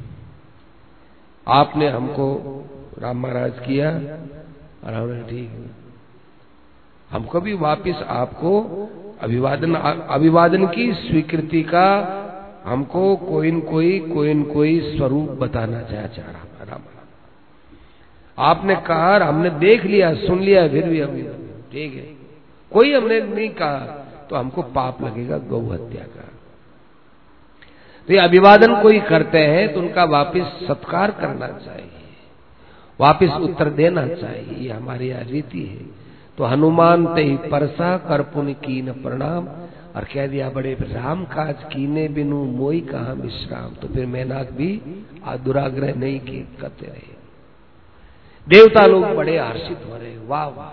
आपने हमको राम महाराज किया और हमने ठीक है, हमको भी वापस आपको अभिवादन की स्वीकृति का हमको कोई न कोई स्वरूप बताना चाह रहा राम। आपने कहा, हमने देख लिया, सुन लिया, फिर भी हम ठीक है, कोई हमने नहीं कहा, तो हमको पाप लगेगा गौ हत्या का। तो ये अभिवादन कोई करते हैं तो उनका वापस सत्कार करना चाहिए, वापस उत्तर देना चाहिए, ये हमारी यहाँ रीति है। तो हनुमान ते ही परसा कर पुन कीन प्रणाम, और कह दिया बड़े राम काज कीने बिनु मोई कहाँ विश्राम। तो फिर मैनाक भी दुराग्रह नहीं की करते रहे। देवता लोग बड़े हर्षित हो रहे, वाह वाह।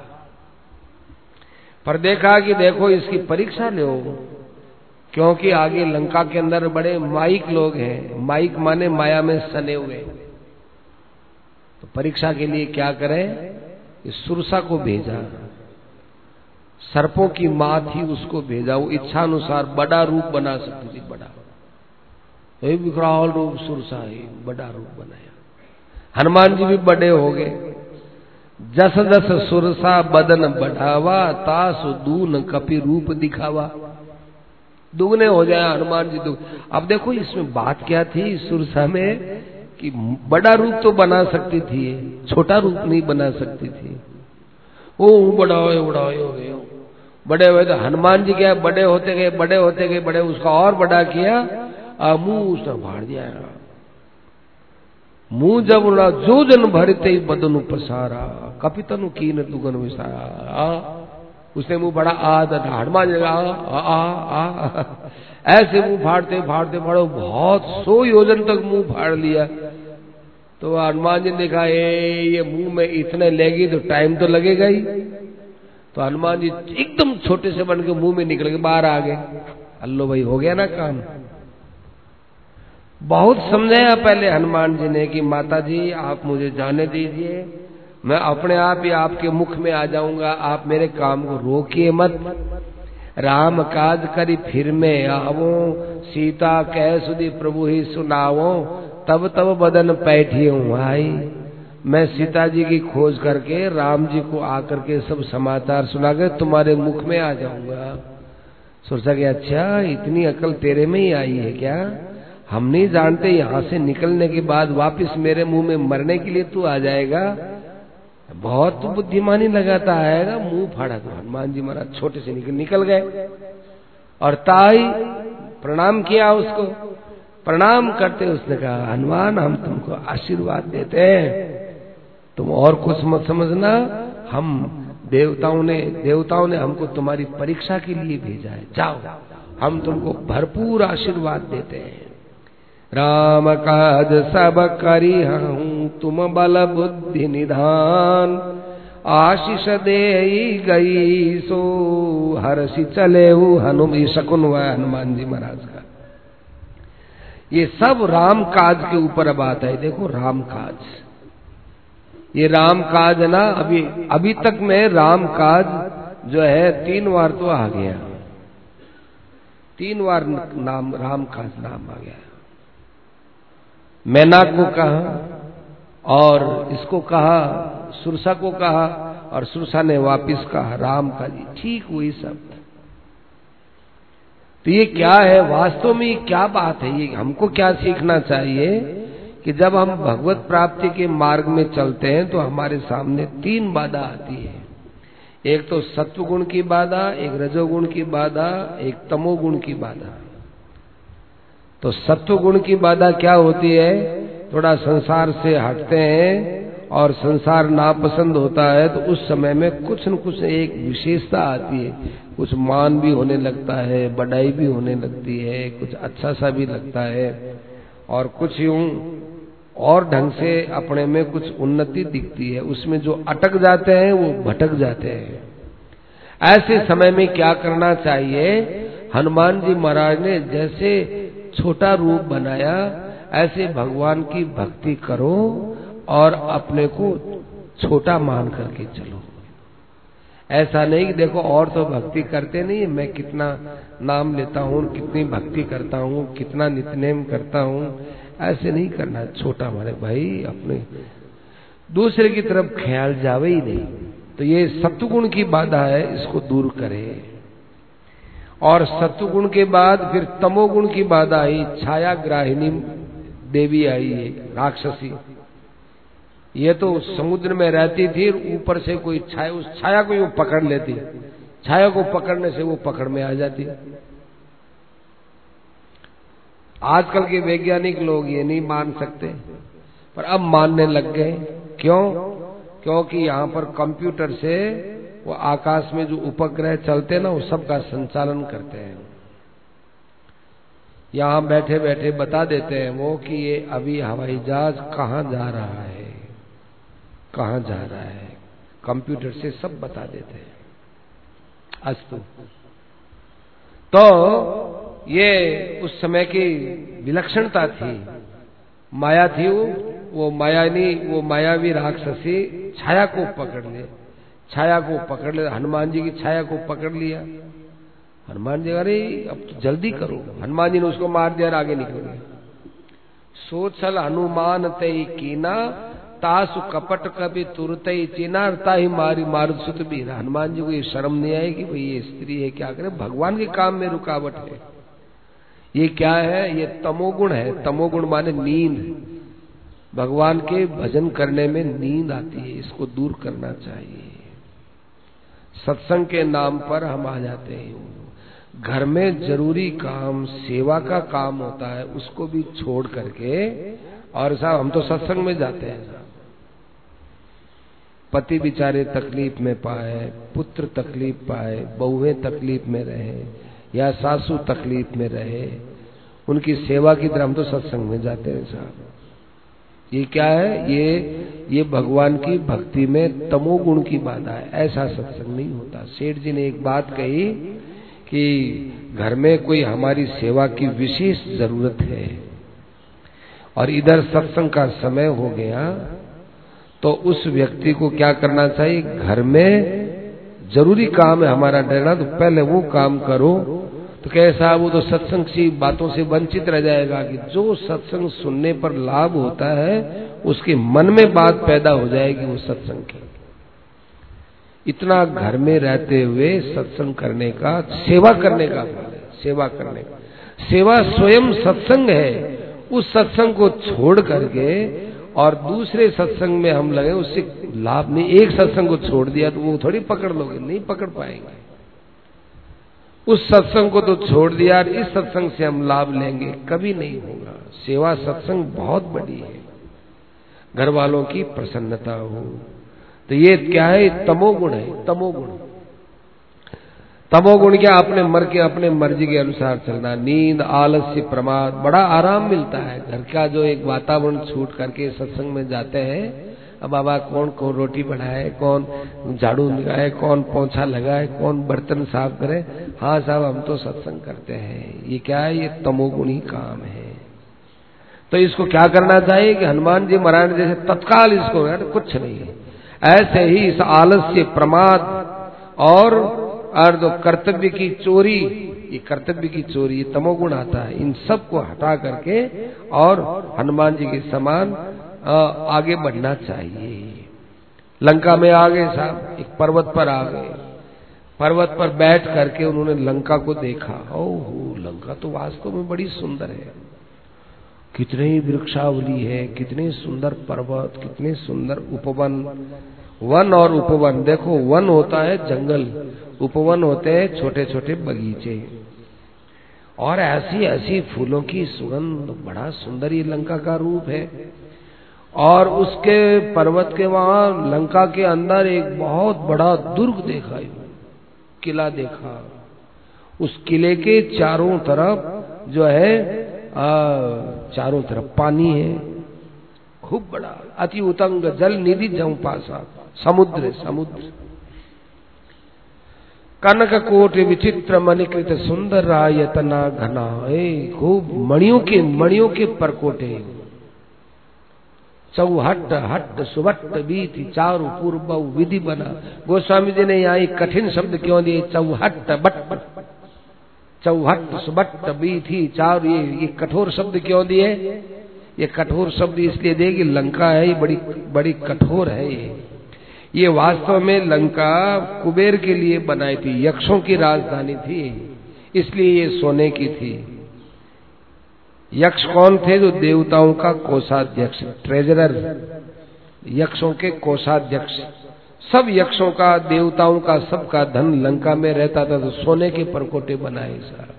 पर देखा कि देखो इसकी परीक्षा लो, क्योंकि आगे लंका के अंदर बड़े माइक लोग हैं, माइक माने माया में सने हुए। तो परीक्षा के लिए क्या करें, इस सुरसा को भेजा, सर्पों की माँ थी उसको भेजा, वो इच्छा अनुसार बड़ा रूप बना सकती थी, बड़ा विकराल रूप सुरसा ही बड़ा रूप बनाया। हनुमान जी भी बड़े हो गए। जस जस सुरसा बदन बढ़ावा, तास दून कपि रूप दिखावा। दुगने हो जाए हनुमान जी अब देखो इसमें बात क्या थी सुरसा में, कि बड़ा रूप तो बना सकती थी, छोटा रूप नहीं बना सकती थी। ओ बड़ा हो गए, बड़े हुए तो हनुमान जी क्या बड़े होते गए, बड़े होते गए, बड़े उसका और बड़ा किया, मुंह उसने फाड़ दिया। मुंह जब उड़ा जो जन भरते ही बदन पसारा, कपितनु कीन दुगन विसारा। उसने मुंह बड़ा हनुमान जी ऐसे मुंह फाड़ते फाड़ते फाड़ो बहुत 100 योजन तक मुंह फाड़ लिया। तो हनुमान जी ने देखा ये मुंह में इतने लेगी तो टाइम तो लगेगा ही। तो हनुमान जी एकदम छोटे से बन के मुंह में निकल के बाहर आ गए। अल्लो भाई हो गया ना काम। बहुत समझाया पहले हनुमान जी ने कि माता जी आप मुझे जाने दीजिए, मैं अपने आप ही आपके मुख में आ जाऊंगा, आप मेरे काम को रोकिए मत। राम काज करी फिर में आवो, सीता कह सुधी प्रभु ही सुनावो, तब तब बदन पैठी हूँ भाई। मैं सीता जी की खोज करके राम जी को आकर के सब समाचार सुना के तुम्हारे मुख में आ जाऊंगा। सोचा कि अच्छा इतनी अकल तेरे में ही आई है क्या, हम नहीं जानते यहाँ से निकलने के बाद वापस मेरे मुंह में मरने के लिए तू आ जाएगा। बहुत बुद्धिमानी लगाता आएगा। मुंह फाड़ा तो हनुमान जी महाराज छोटे से निकल गए और ताई प्रणाम किया उसको। प्रणाम करते उसने कहा हनुमान हम तुमको आशीर्वाद देते हैं, तुम और कुछ मत समझना, हम देवताओं ने हमको तुम्हारी परीक्षा के लिए भेजा है, जाओ हम तुमको भरपूर आशीर्वाद देते हैं। राम काज सब करी हूँ तुम बल बुद्धि निधान, आशीष दे गई सो हर्षि चले हनुमान। शकुन हुआ हनुमान जी महाराज का। ये सब राम काज के ऊपर बात है। देखो राम काज, ये राम काज ना अभी तक में राम काज जो है 3 बार तो आ गया, 3 बार नाम राम काज नाम आ गया। मैनाक को कहा और इसको कहा, सुरसा को कहा और सुरसा ने वापिस कहा राम का जी, ठीक हुई सब। तो ये क्या है वास्तव में, क्या बात है, ये हमको क्या सीखना चाहिए कि जब हम भगवत प्राप्ति के मार्ग में चलते हैं तो हमारे सामने 3 बाधा आती है। एक तो सत्वगुण की बाधा, एक रजोगुण की बाधा, एक तमोगुण की बाधा। तो सत्वगुण की बाधा क्या होती है, थोड़ा संसार से हटते हैं और संसार नापसंद होता है तो उस समय में कुछ न कुछ एक विशेषता आती है, कुछ मान भी होने लगता है, बढ़ाई भी होने लगती है, कुछ अच्छा सा भी लगता है और कुछ यूं और ढंग से अपने में कुछ उन्नति दिखती है। उसमें जो अटक जाते हैं वो भटक जाते हैं। ऐसे समय में क्या करना चाहिए, हनुमान जी महाराज ने जैसे छोटा रूप बनाया, ऐसे भगवान की भक्ति करो और अपने को छोटा मान करके चलो। ऐसा नहीं कि देखो और तो भक्ति करते नहीं, मैं कितना नाम लेता हूँ, कितनी भक्ति करता हूँ, कितना नित्यनेम करता हूँ, ऐसे नहीं करना। छोटा माने भाई, अपने दूसरे की तरफ ख्याल जावे ही नहीं। तो ये सत्वगुण की बाधा है, इसको दूर करे। और सत्वगुण के बाद फिर तमोगुण की बाधा आई, छाया ग्राहिनी देवी आई है, राक्षसी। ये तो समुद्र में रहती थी, ऊपर से कोई छाया, उस छाया को वो पकड़ लेती, छाया को पकड़ने से वो पकड़ में आ जाती। आजकल के वैज्ञानिक लोग ये नहीं मान सकते, पर अब मानने लग गए। क्यों? क्योंकि यहाँ पर कंप्यूटर से वो आकाश में जो उपग्रह चलते हैं ना, वो सबका संचालन करते हैं। यहाँ बैठे बैठे बता देते हैं वो कि ये अभी हवाई जहाज कहाँ जा रहा है, कहाँ जा रहा है, कंप्यूटर से सब बता देते हैं। अस्तु। तो ये उस समय की विलक्षणता थी, माया थी। वो मायावी राक्षसी छाया को पकड़ ले, छाया को पकड़ ले। हनुमान जी की छाया को पकड़ लिया। हनुमान जी, अरे अब तो जल्दी करो। हनुमान जी ने उसको मार दिया और आगे निकल गए। सोचल हनुमान तई कीना, तासु कपट कभी तुरतई चीना, ताही मारी मारुत सुत भी। हनुमान जी को ये शर्म नहीं आई कि भाई ये स्त्री है, क्या करे, भगवान के काम में रुकावट है। ये क्या है? ये तमोगुण है। तमोगुण माने नींद। भगवान के भजन करने में नींद आती है, इसको दूर करना चाहिए। सत्संग के नाम पर हम आ जाते हैं। घर में जरूरी काम, सेवा का काम होता है, उसको भी छोड़ करके, और साहब हम तो सत्संग में जाते हैं साहब। पति बेचारे तकलीफ में पाए, पुत्र तकलीफ पाए, बहुएं तकलीफ में रहे या सासू तकलीफ में रहे, उनकी सेवा की तरह हम तो सत्संग में जाते हैं साहब। ये क्या है? ये भगवान की भक्ति में तमोगुण की बाधा है। ऐसा सत्संग नहीं होता। सेठ जी ने एक बात कही कि घर में कोई हमारी सेवा की विशेष जरूरत है और इधर सत्संग का समय हो गया, तो उस व्यक्ति को क्या करना चाहिए? घर में जरूरी काम है हमारा डरना, तो पहले वो काम करो। तो कैसा, वो तो सत्संग की बातों से वंचित रह जाएगा। कि जो सत्संग सुनने पर लाभ होता है, उसके मन में बात पैदा हो जाएगी वो सत्संग की। इतना घर में रहते हुए सत्संग करने का, सेवा करने का फल है। सेवा करने का, सेवा स्वयं सत्संग है। उस सत्संग को छोड़ करके और दूसरे सत्संग में हम लगे, उससे लाभ नहीं। एक सत्संग को छोड़ दिया तो वो थोड़ी पकड़ लोगे, नहीं पकड़ पाएंगे। उस सत्संग को तो छोड़ दिया, इस सत्संग से हम लाभ लेंगे, कभी नहीं होगा। सेवा सत्संग बहुत बड़ी है, घर वालों की प्रसन्नता हो। तो ये क्या है? तमोगुण है। तमोगुण, तमोगुण क्या? अपने मर्जी के अनुसार चलना। नींद, आलस्य, प्रमाद, बड़ा आराम मिलता है। घर का जो एक वातावरण छूट करके सत्संग में जाते हैं, अब बाबा कौन कौन रोटी बनाए, कौन झाड़ू लगाए, कौन पोंछा लगाए, कौन बर्तन साफ करे। हाँ साहब, हम तो सत्संग करते हैं। ये क्या है? ये तमोगुणी काम है। तो इसको क्या करना चाहिए कि हनुमान जी महाराज जैसे तत्काल इसको, यार कुछ नहीं है, ऐसे ही इस आलस्य, प्रमाद और जो कर्तव्य की चोरी, ये कर्तव्य की चोरी, ये तमोगुण आता है। इन सब को हटा करके और हनुमान जी के समान आगे बढ़ना चाहिए। लंका में आ गए साहब, एक पर्वत पर आ गए। पर्वत पर बैठ करके उन्होंने लंका को देखा। ओहो, लंका तो वास्तव में बड़ी सुंदर है। कितनी वृक्षावली है, कितने सुंदर पर्वत, कितने सुंदर उपवन। वन और उपवन, देखो वन होता है जंगल, उपवन होते हैं छोटे छोटे बगीचे, और ऐसी ऐसी फूलों की सुगंध, बड़ा सुंदर ये लंका का रूप है। और उसके पर्वत के वहां लंका के अंदर एक बहुत बड़ा दुर्ग देखा, किला देखा। उस किले के चारों तरफ जो है चारों तरफ पानी है, खूब बड़ा, अति उतंग जल निधि जम पासा, समुद्र। कनक कोट विचित्र मणिकृत सुंदर रायतना घना, खूब मणियों के परकोटे, चौहट हट सुबट बीत चारु पूर्व विधि बना। गोस्वामी जी ने यहाँ एक कठिन शब्द क्यों दिए, चौहट बट, चौहट सुबट बीथी चारु, ये कठोर शब्द क्यों दिए? ये कठोर शब्द इसलिए दिए कि लंका है ये बड़ी कठोर है। ये वास्तव में लंका कुबेर के लिए बनाई थी, यक्षों की राजधानी थी, इसलिए ये सोने की थी। यक्ष कौन थे? जो देवताओं का कोषाध्यक्ष, ट्रेजरर, यक्षों के कोषाध्यक्ष। सब यक्षों का, देवताओं का, सबका धन लंका में रहता था, तो सोने के परकोटे बनाए सारा।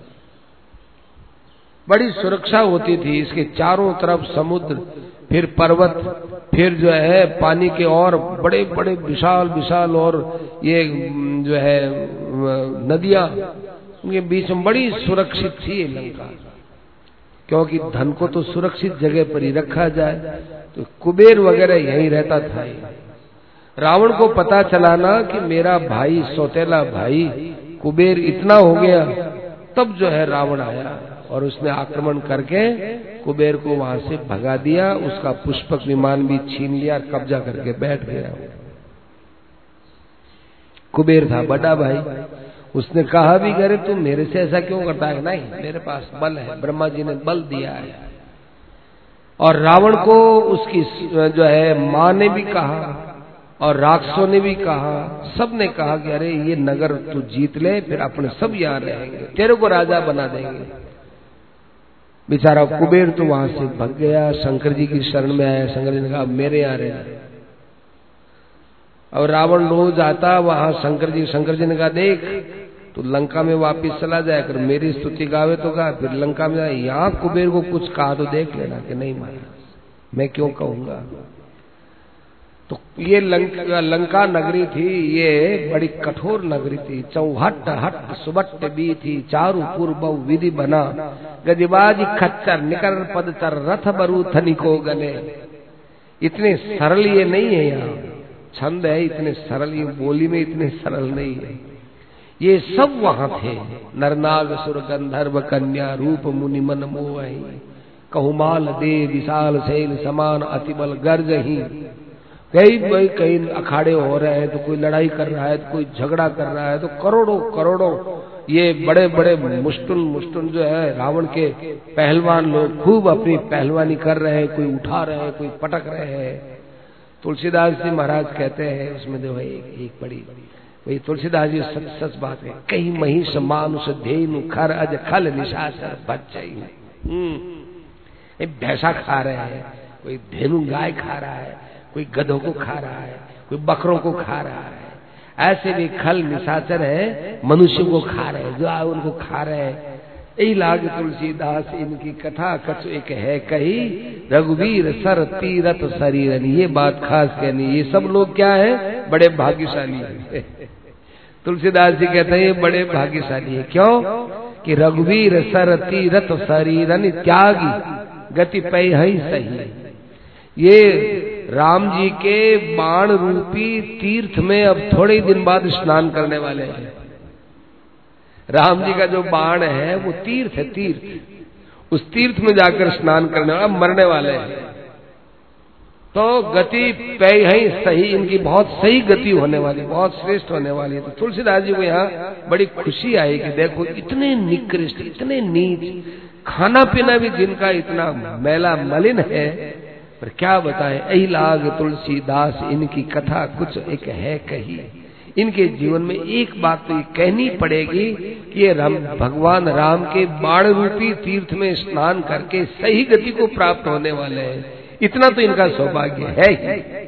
बड़ी सुरक्षा होती थी, इसके चारों तरफ समुद्र, फिर पर्वत, फिर जो है पानी के और बड़े बड़े विशाल विशाल और ये जो है नदियां, उनके बीच में बड़ी सुरक्षित थी ये लंका, क्योंकि धन को तो सुरक्षित जगह पर ही रखा जाए। तो कुबेर वगैरह यहीं रहता था। रावण को पता चला ना कि मेरा भाई, सौतेला भाई कुबेर इतना हो गया, तब जो है रावण आया और उसने आक्रमण करके कुबेर को वहां से भगा दिया, उसका पुष्पक विमान भी छीन लिया और कब्जा करके बैठ गया। कुबेर था बड़ा भाई, उसने कहा भी करे तुम मेरे से ऐसा क्यों करता है? नहीं, मेरे पास बल है, ब्रह्मा जी ने बल दिया है। और रावण को उसकी जो है माँ ने भी कहा और राक्षसों ने भी कहा, सब ने कहा कि अरे ये नगर तू जीत ले, फिर अपने सब यहाँ रहेंगे, तेरे को राजा बना देंगे। बेचारा कुबेर तो वहां से भाग गया, शंकर जी की शरण में आया। शंकर जी ने कहा मेरे यहाँ रहना। और रावण रोज आता वहां, शंकर जी ने कहा देख तो लंका में वापिस चला जाए, अगर मेरी स्तुति गावे तो गा, फिर लंका में जाए। यहाँ कुबेर को कुछ कहा तो देख लेना कि नहीं महाराज मैं क्यों कहूंगा। तो ये लंका नगरी थी, ये बड़ी कठोर नगरी थी। चौहट हट सुबट बी थी चारु पूर्व विधि बना, गजबाजी खच्चर निकर पदचर रथ बरू थनिको गने। इतने सरल ये नहीं है, यहाँ छंद है इतने सरल, ये बोली में इतने सरल नहीं है। ये सब वहां थे, नरनाग सुर गंधर्व कन्या रूप मुनि मन मोहि, कहुमाल दे विशाल शैल समान अतिबल गर्जही। कई अखाड़े हो रहे हैं, तो कोई लड़ाई कर रहा है, तो कोई झगड़ा कर रहा है, तो करोड़ों करोड़ों ये बड़े बड़े मुश्तुल जो है रावण के पहलवान लोग खूब अपनी पहलवानी कर रहे हैं, कोई उठा रहे हैं, कोई पटक रहे हैं। तुलसीदास जी महाराज कहते हैं उसमें जो है एक बड़ी, वही तुलसीदास जी सच बात है, कई महिष मानुष धेनु खर अज खल निशाचर बच्चे। भैंसा खा रहे हैं, कोई धेनु गाय खा रहा है, कोई गधों को खा रहा है, कोई बकरों को खा रहा है। ऐसे भी खल निशाचर है, मनुष्य को खा रहे हैं, जो आए उनको खा रहे हैं। यही लाग तुलसीदास इनकी कथा कछु एक है कही, रघुवीर सर तीरथ शरीरन। ये बात खास कहनी, ये सब लोग क्या है बड़े भाग्यशाली है। तुलसीदास जी कहते हैं ये बड़े भाग्यशाली है। क्यों कि रघुवीर सर तीरथ शरीरन त्यागी गति पै है सही। ये राम जी के बाण रूपी तीर्थ में अब थोड़े दिन बाद स्नान करने वाले हैं। राम जी का जो बाण है वो तीर्थ है, तीर्थ, उस तीर्थ में जाकर स्नान करने वाले मरने वाले हैं। तो गति पे है सही, इनकी बहुत सही गति होने वाली, बहुत श्रेष्ठ होने वाली है। तो तुलसीदास जी को यहाँ बड़ी खुशी आई कि देखो इतने निकृष्ट, इतने नीच, खाना पीना भी जिनका इतना मैला मलिन है, पर क्या बताएं यही लाग तुलसीदास इनकी कथा कुछ एक है कही। इनके जीवन में एक बात तो ये कहनी पड़ेगी कि ये भगवान राम के बाण रूपी तीर्थ में स्नान करके सही गति को प्राप्त होने वाले हैं। इतना तो इनका सौभाग्य है ही।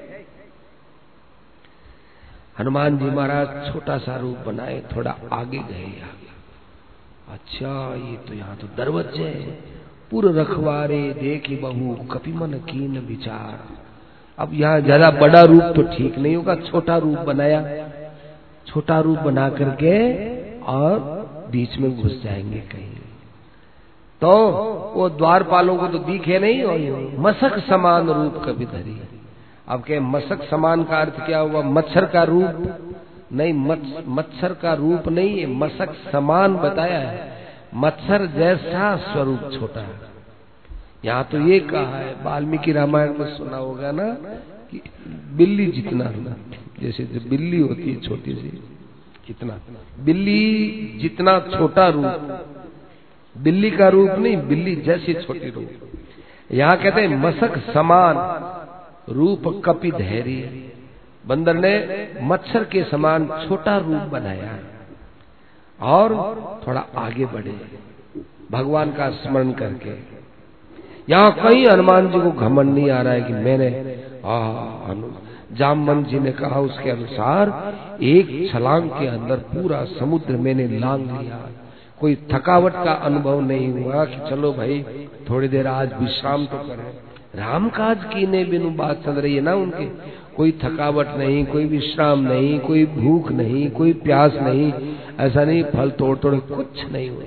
हनुमान जी महाराज छोटा सा रूप बनाए, थोड़ा आगे गए। अच्छा ये तो यहाँ तो दरवज्जे पुर रखवारे देखी बहु कपिमन कीन विचार। अब यहाँ ज्यादा बड़ा रूप तो ठीक नहीं होगा, छोटा रूप बनाया, छोटा रूप बना करके और बीच में घुस जाएंगे कहीं। तो वो द्वारपालों को तो दिखे नहीं, और मशक समान रूप कभी धरी। अब के मशक समान का अर्थ क्या हुआ? मच्छर का रूप नहीं, मत्सर का रूप नहीं है, मशक समान बताया है, मत्सर जैसा स्वरूप छोटा है। यहाँ तो ये कहा है, वाल्मीकि रामायण में सुना होगा ना कि बिल्ली जितना, जैसे जो बिल्ली होती है छोटी सी, कितना बिल्ली जितना छोटा रूप, बिल्ली का रूप नहीं, बिल्ली जैसी छोटी रूप। यहाँ कहते हैं मशक समान रूप कपि धैर्य, बंदर ने मच्छर के समान छोटा रूप बनाया और थोड़ा आगे बढ़े भगवान का स्मरण करके। यहाँ कहीं हनुमान जी को घमंड नहीं आ रहा है कि मैंने जामवंत जी ने कहा उसके अनुसार एक छलांग के अंदर पूरा समुद्र मैंने लांग लिया। कोई थकावट का अनुभव नहीं हुआ कि चलो भाई थोड़ी देर आज विश्राम तो करें। राम काज कीने बिनु बात चल रही है ना उनके, कोई थकावट नहीं, कोई विश्राम नहीं, कोई भूख नहीं, कोई प्यास नहीं, ऐसा नहीं फल तोड़ तोड़ कुछ नहीं हुई।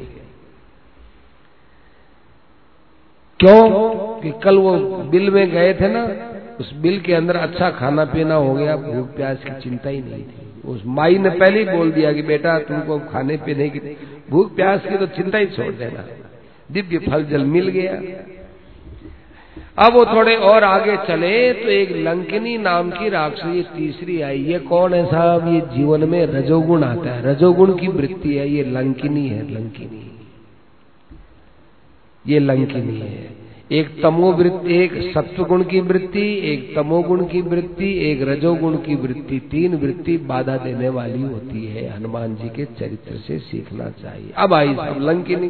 क्यों कि कल वो बिल में गए थे ना, उस बिल के अंदर अच्छा खाना पीना हो गया, भूख प्यास की चिंता ही नहीं थी। उस माई ने पहले ही बोल दिया कि बेटा तुमको खाने पीने की भूख प्यास की तो चिंता ही छोड़ देना, दिव्य फल जल मिल गया। अब वो थोड़े और आगे चले तो एक लंकिनी नाम की राक्षसी तीसरी आई। ये कौन है साहब? ये जीवन में रजोगुण आता है, रजोगुण की वृत्ति है, ये लंकिनी है। लंकिनी ये लंकिनी है। एक तमोवृत्ति, एक सत्वगुण की वृत्ति, एक तमोगुण की वृत्ति, एक रजोगुण की वृत्ति, तीन वृत्ति बाधा देने वाली होती है। हनुमान जी के चरित्र से सीखना चाहिए। अब आई सब लंकिनी।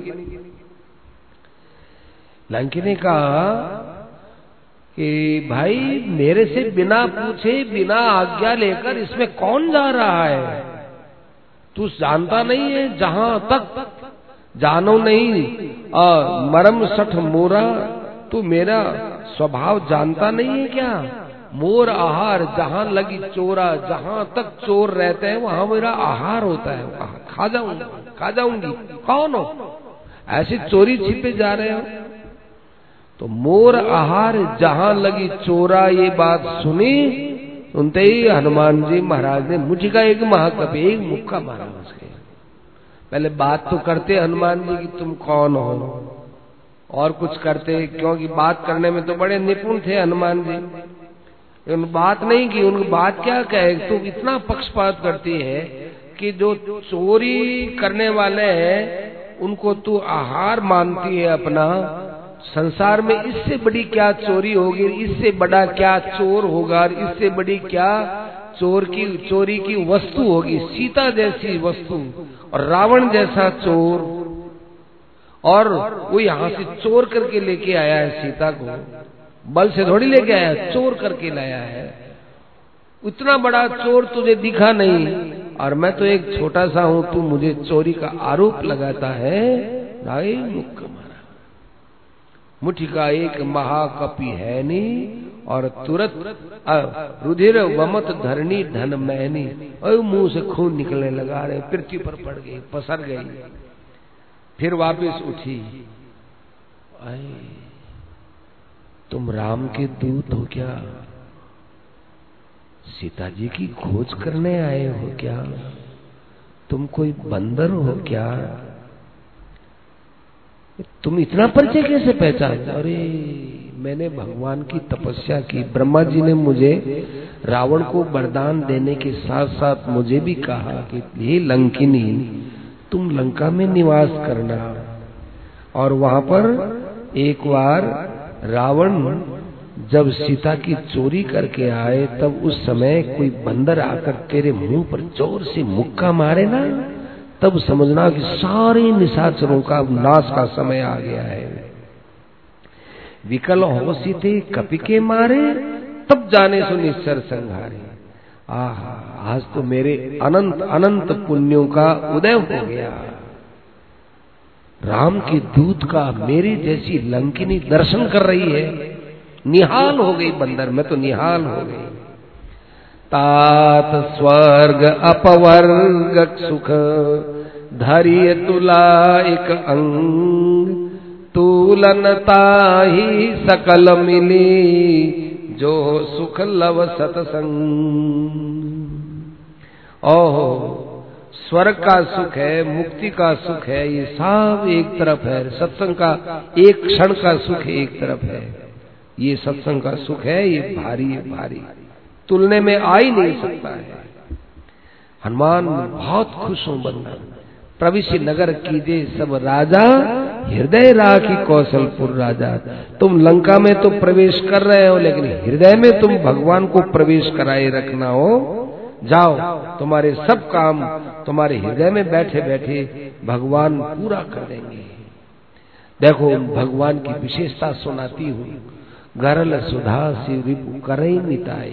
लंकिनी कहा कि भाई मेरे से बिना पूछे बिना आज्ञा लेकर इसमें कौन जा रहा है? तू जानता नहीं है जहां तक जानो नहीं मरम सठ मोरा, तू मेरा स्वभाव जानता नहीं है क्या? मोर आहार जहां लगी चोरा, जहां तक चोर रहते हैं वहां मेरा आहार होता है, खा जाऊंगी। कौन हो? ऐसे चोरी छिपे जा रहे हो? तो मोर आहार जहां लगी चोरा, ये बात सुनी, सुनते ही हनुमान जी महाराज ने मुझका एक महाकवि एक मुक्का मारा उसके। पहले बात तो करते हनुमान जी की तुम कौन हो, और कुछ करते, क्योंकि बात करने में तो बड़े निपुण थे हनुमान जी। लेकिन बात नहीं की, उनकी बात क्या कहे, तू इतना पक्षपात करती है कि जो चोरी करने वाले हैं उनको तू आहार मानती है अपना। संसार में इससे बड़ी क्या चोरी होगी, इससे बड़ा क्या चोर होगा, इससे बड़ी क्या चोरी की वस्तु होगी? सीता जैसी वस्तु और रावण जैसा चोर, और वो यहाँ से चोर करके लेके आया है सीता को, बल से थोड़ी लेके आया, चोर करके लाया है। इतना बड़ा चोर तुझे दिखा नहीं, और मैं तो एक छोटा सा हूं, तू मुझे चोरी का आरोप लगाता है। भाई मुक्का मारा। मुठिका एक महाकपि है नी, और तुरंत रुधिर वमत धरनी धन मैनी, और मुंह से खून निकलने लगा, रहे पृथ्वी पर पड़ गई, पसर गई। फिर वापस उठी। तुम राम के दूत हो क्या? सीता जी की खोज करने आए हो क्या? तुम कोई बंदर हो क्या? तुम इतना परिचय कैसे पहचान? अरे मैंने भगवान की तपस्या की, ब्रह्मा जी ने मुझे रावण को वरदान देने के साथ साथ मुझे भी कहा कि हे लंकिनी तुम लंका में निवास करना। और वहां पर एक बार रावण जब सीता की चोरी करके आए, तब उस समय कोई बंदर आकर तेरे मुंह पर जोर से मुक्का मारे ना, तब समझना कि सारे निशाचरों का नाश का समय आ गया है। विकल होसी थे कपि के मारे, तब जाने सो निश्चर संहारे। आज तो मेरे अनंत अनंत पुण्यों का उदय हो गया। राम के दूत का मेरी जैसी लंकिनी दर्शन कर रही है। निहाल हो गई बंदर, मैं तो निहाल हो गई। तात स्वर्ग अपवर्ग सुख धरिय तुला एक अंग, तुलनता ही सकल मिली जो सुख लव सतसंग। ओहो, स्वर्ग का सुख है, मुक्ति का सुख है, ये सब एक तरफ है। सत्संग का एक क्षण का सुख एक तरफ है। ये सत्संग का सुख है, ये भारी है, भारी, तुलने में आ ही नहीं सकता है। हनुमान बहुत खुश हूं बंदा, प्रविश्य नगर कीजे सब राजा, हृदय राखी कौशलपुर राजा। तुम लंका में तो प्रवेश कर रहे हो, लेकिन हृदय में तुम भगवान को प्रवेश कराए रखना हो। जाओ, तुम्हारे सब काम तुम्हारे हृदय में बैठे बैठे भगवान पूरा कर देंगे। देखो, भगवान की विशेषता सुनाती हूँ। गरल सुधा शिव रिपु करई मिटाई।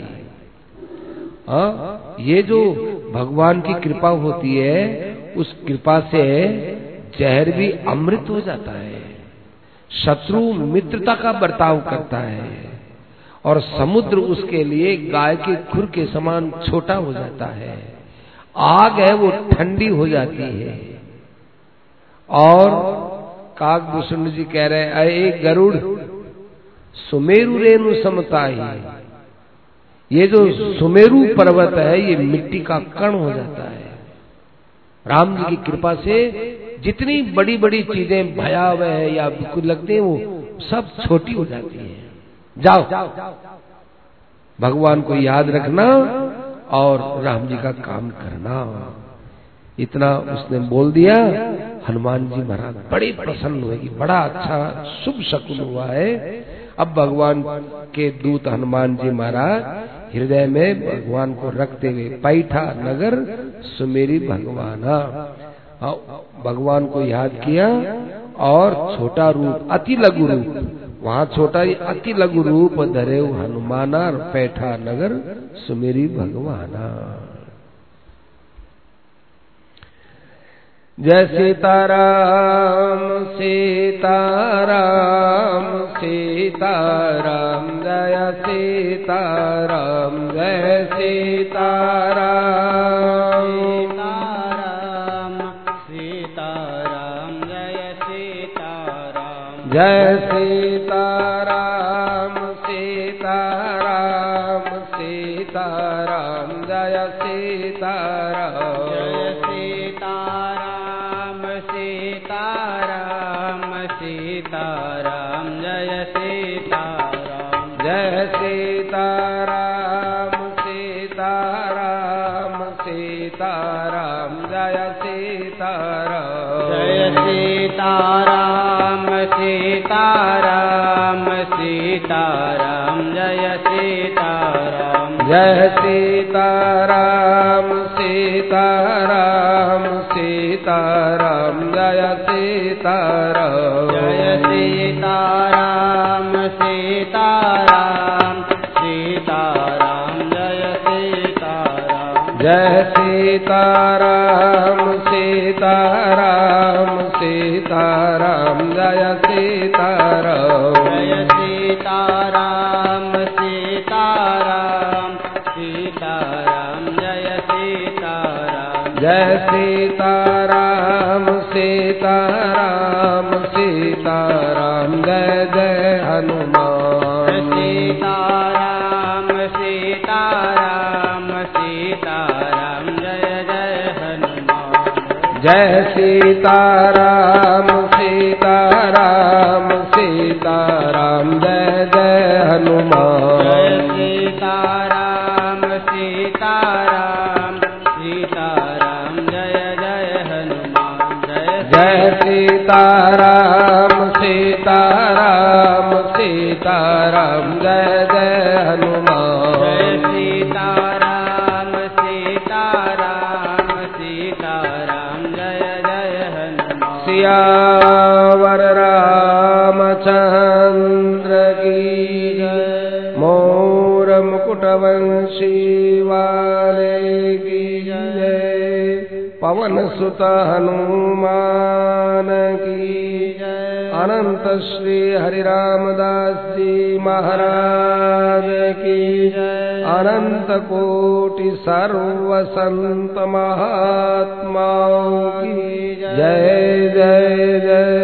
ये जो भगवान की कृपा होती है, उस कृपा से जहर भी अमृत हो जाता है, शत्रु मित्रता का बर्ताव करता है, और समुद्र उसके लिए गाय के खुर के समान छोटा हो जाता है। आग है वो ठंडी हो जाती है। और काकभूषण जी कह रहे हैं, अये गरुड़ सुमेरु रेणु समताई। ये जो सुमेरु पर्वत है, ये मिट्टी का कण हो जाता है। राम जी की कृपा से जितनी बड़ी बड़ी चीजें भयावह है या कुछ लगते हैं, वो सब छोटी हो जाती हैं। जाओ, भगवान को याद रखना और राम जी का काम करना। इतना उसने बोल दिया। हनुमान जी महाराज बड़े प्रसन्न हुए कि बड़ा अच्छा शुभ शकुन हुआ है। अब भगवान के दूत हनुमान जी महाराज हृदय में भगवान को रखते हुए पैठा नगर सुमेरी भगवाना, भगवान को याद किया। और छोटा रूप, अति लघु रूप, वहाँ छोटा ही अति लघु रूप धरे हनुमाना, पैठा नगर सुमेरी भगवाना। जय सीताराम सीताराम सीताराम, जय सीताराम जय सीताराम सीताराम जय सीताराम, जय सीताराम सीताराम सीताराम जय सीताराम, सीताराम जय सीताराम, जय सीताराम सीताराम सीताराम जय सीताराम, जय सीताराम सीताराम सीताराम जय सीताराम, जय सीताराम सीताराम सीताराम जय सीताराम, जय सीताराम सीताराम सीताराम जय सीताराम, जय सीताराम सीताराम सीताराम जय सीताराम, जय सीताराम सीताराम सीताराम जय सीताराम, जय सीताराम सीताराम सीताराम जय जय हनुमान, सीताराम सीताराम सीताराम जय जय हनुमान, जय सीताराम सीताराम सीताराम जय जय हनुमान, सीताराम सीताराम सीताराम जय जय हनुमान, जय सीताराम सीताराम सीताराम जय जय हनुमान, सीताराम सीताराम सीताराम जय जय हनुमान, सियावर रामचंद्र की जय, मोर मुकुटवंशी वाले की जय, पवन सुत हनुमान की जय, अनंत श्री हरि रामदास जी महाराज की जय, अनंत कोटि सर्व संत महात्माओं की जय जय जय।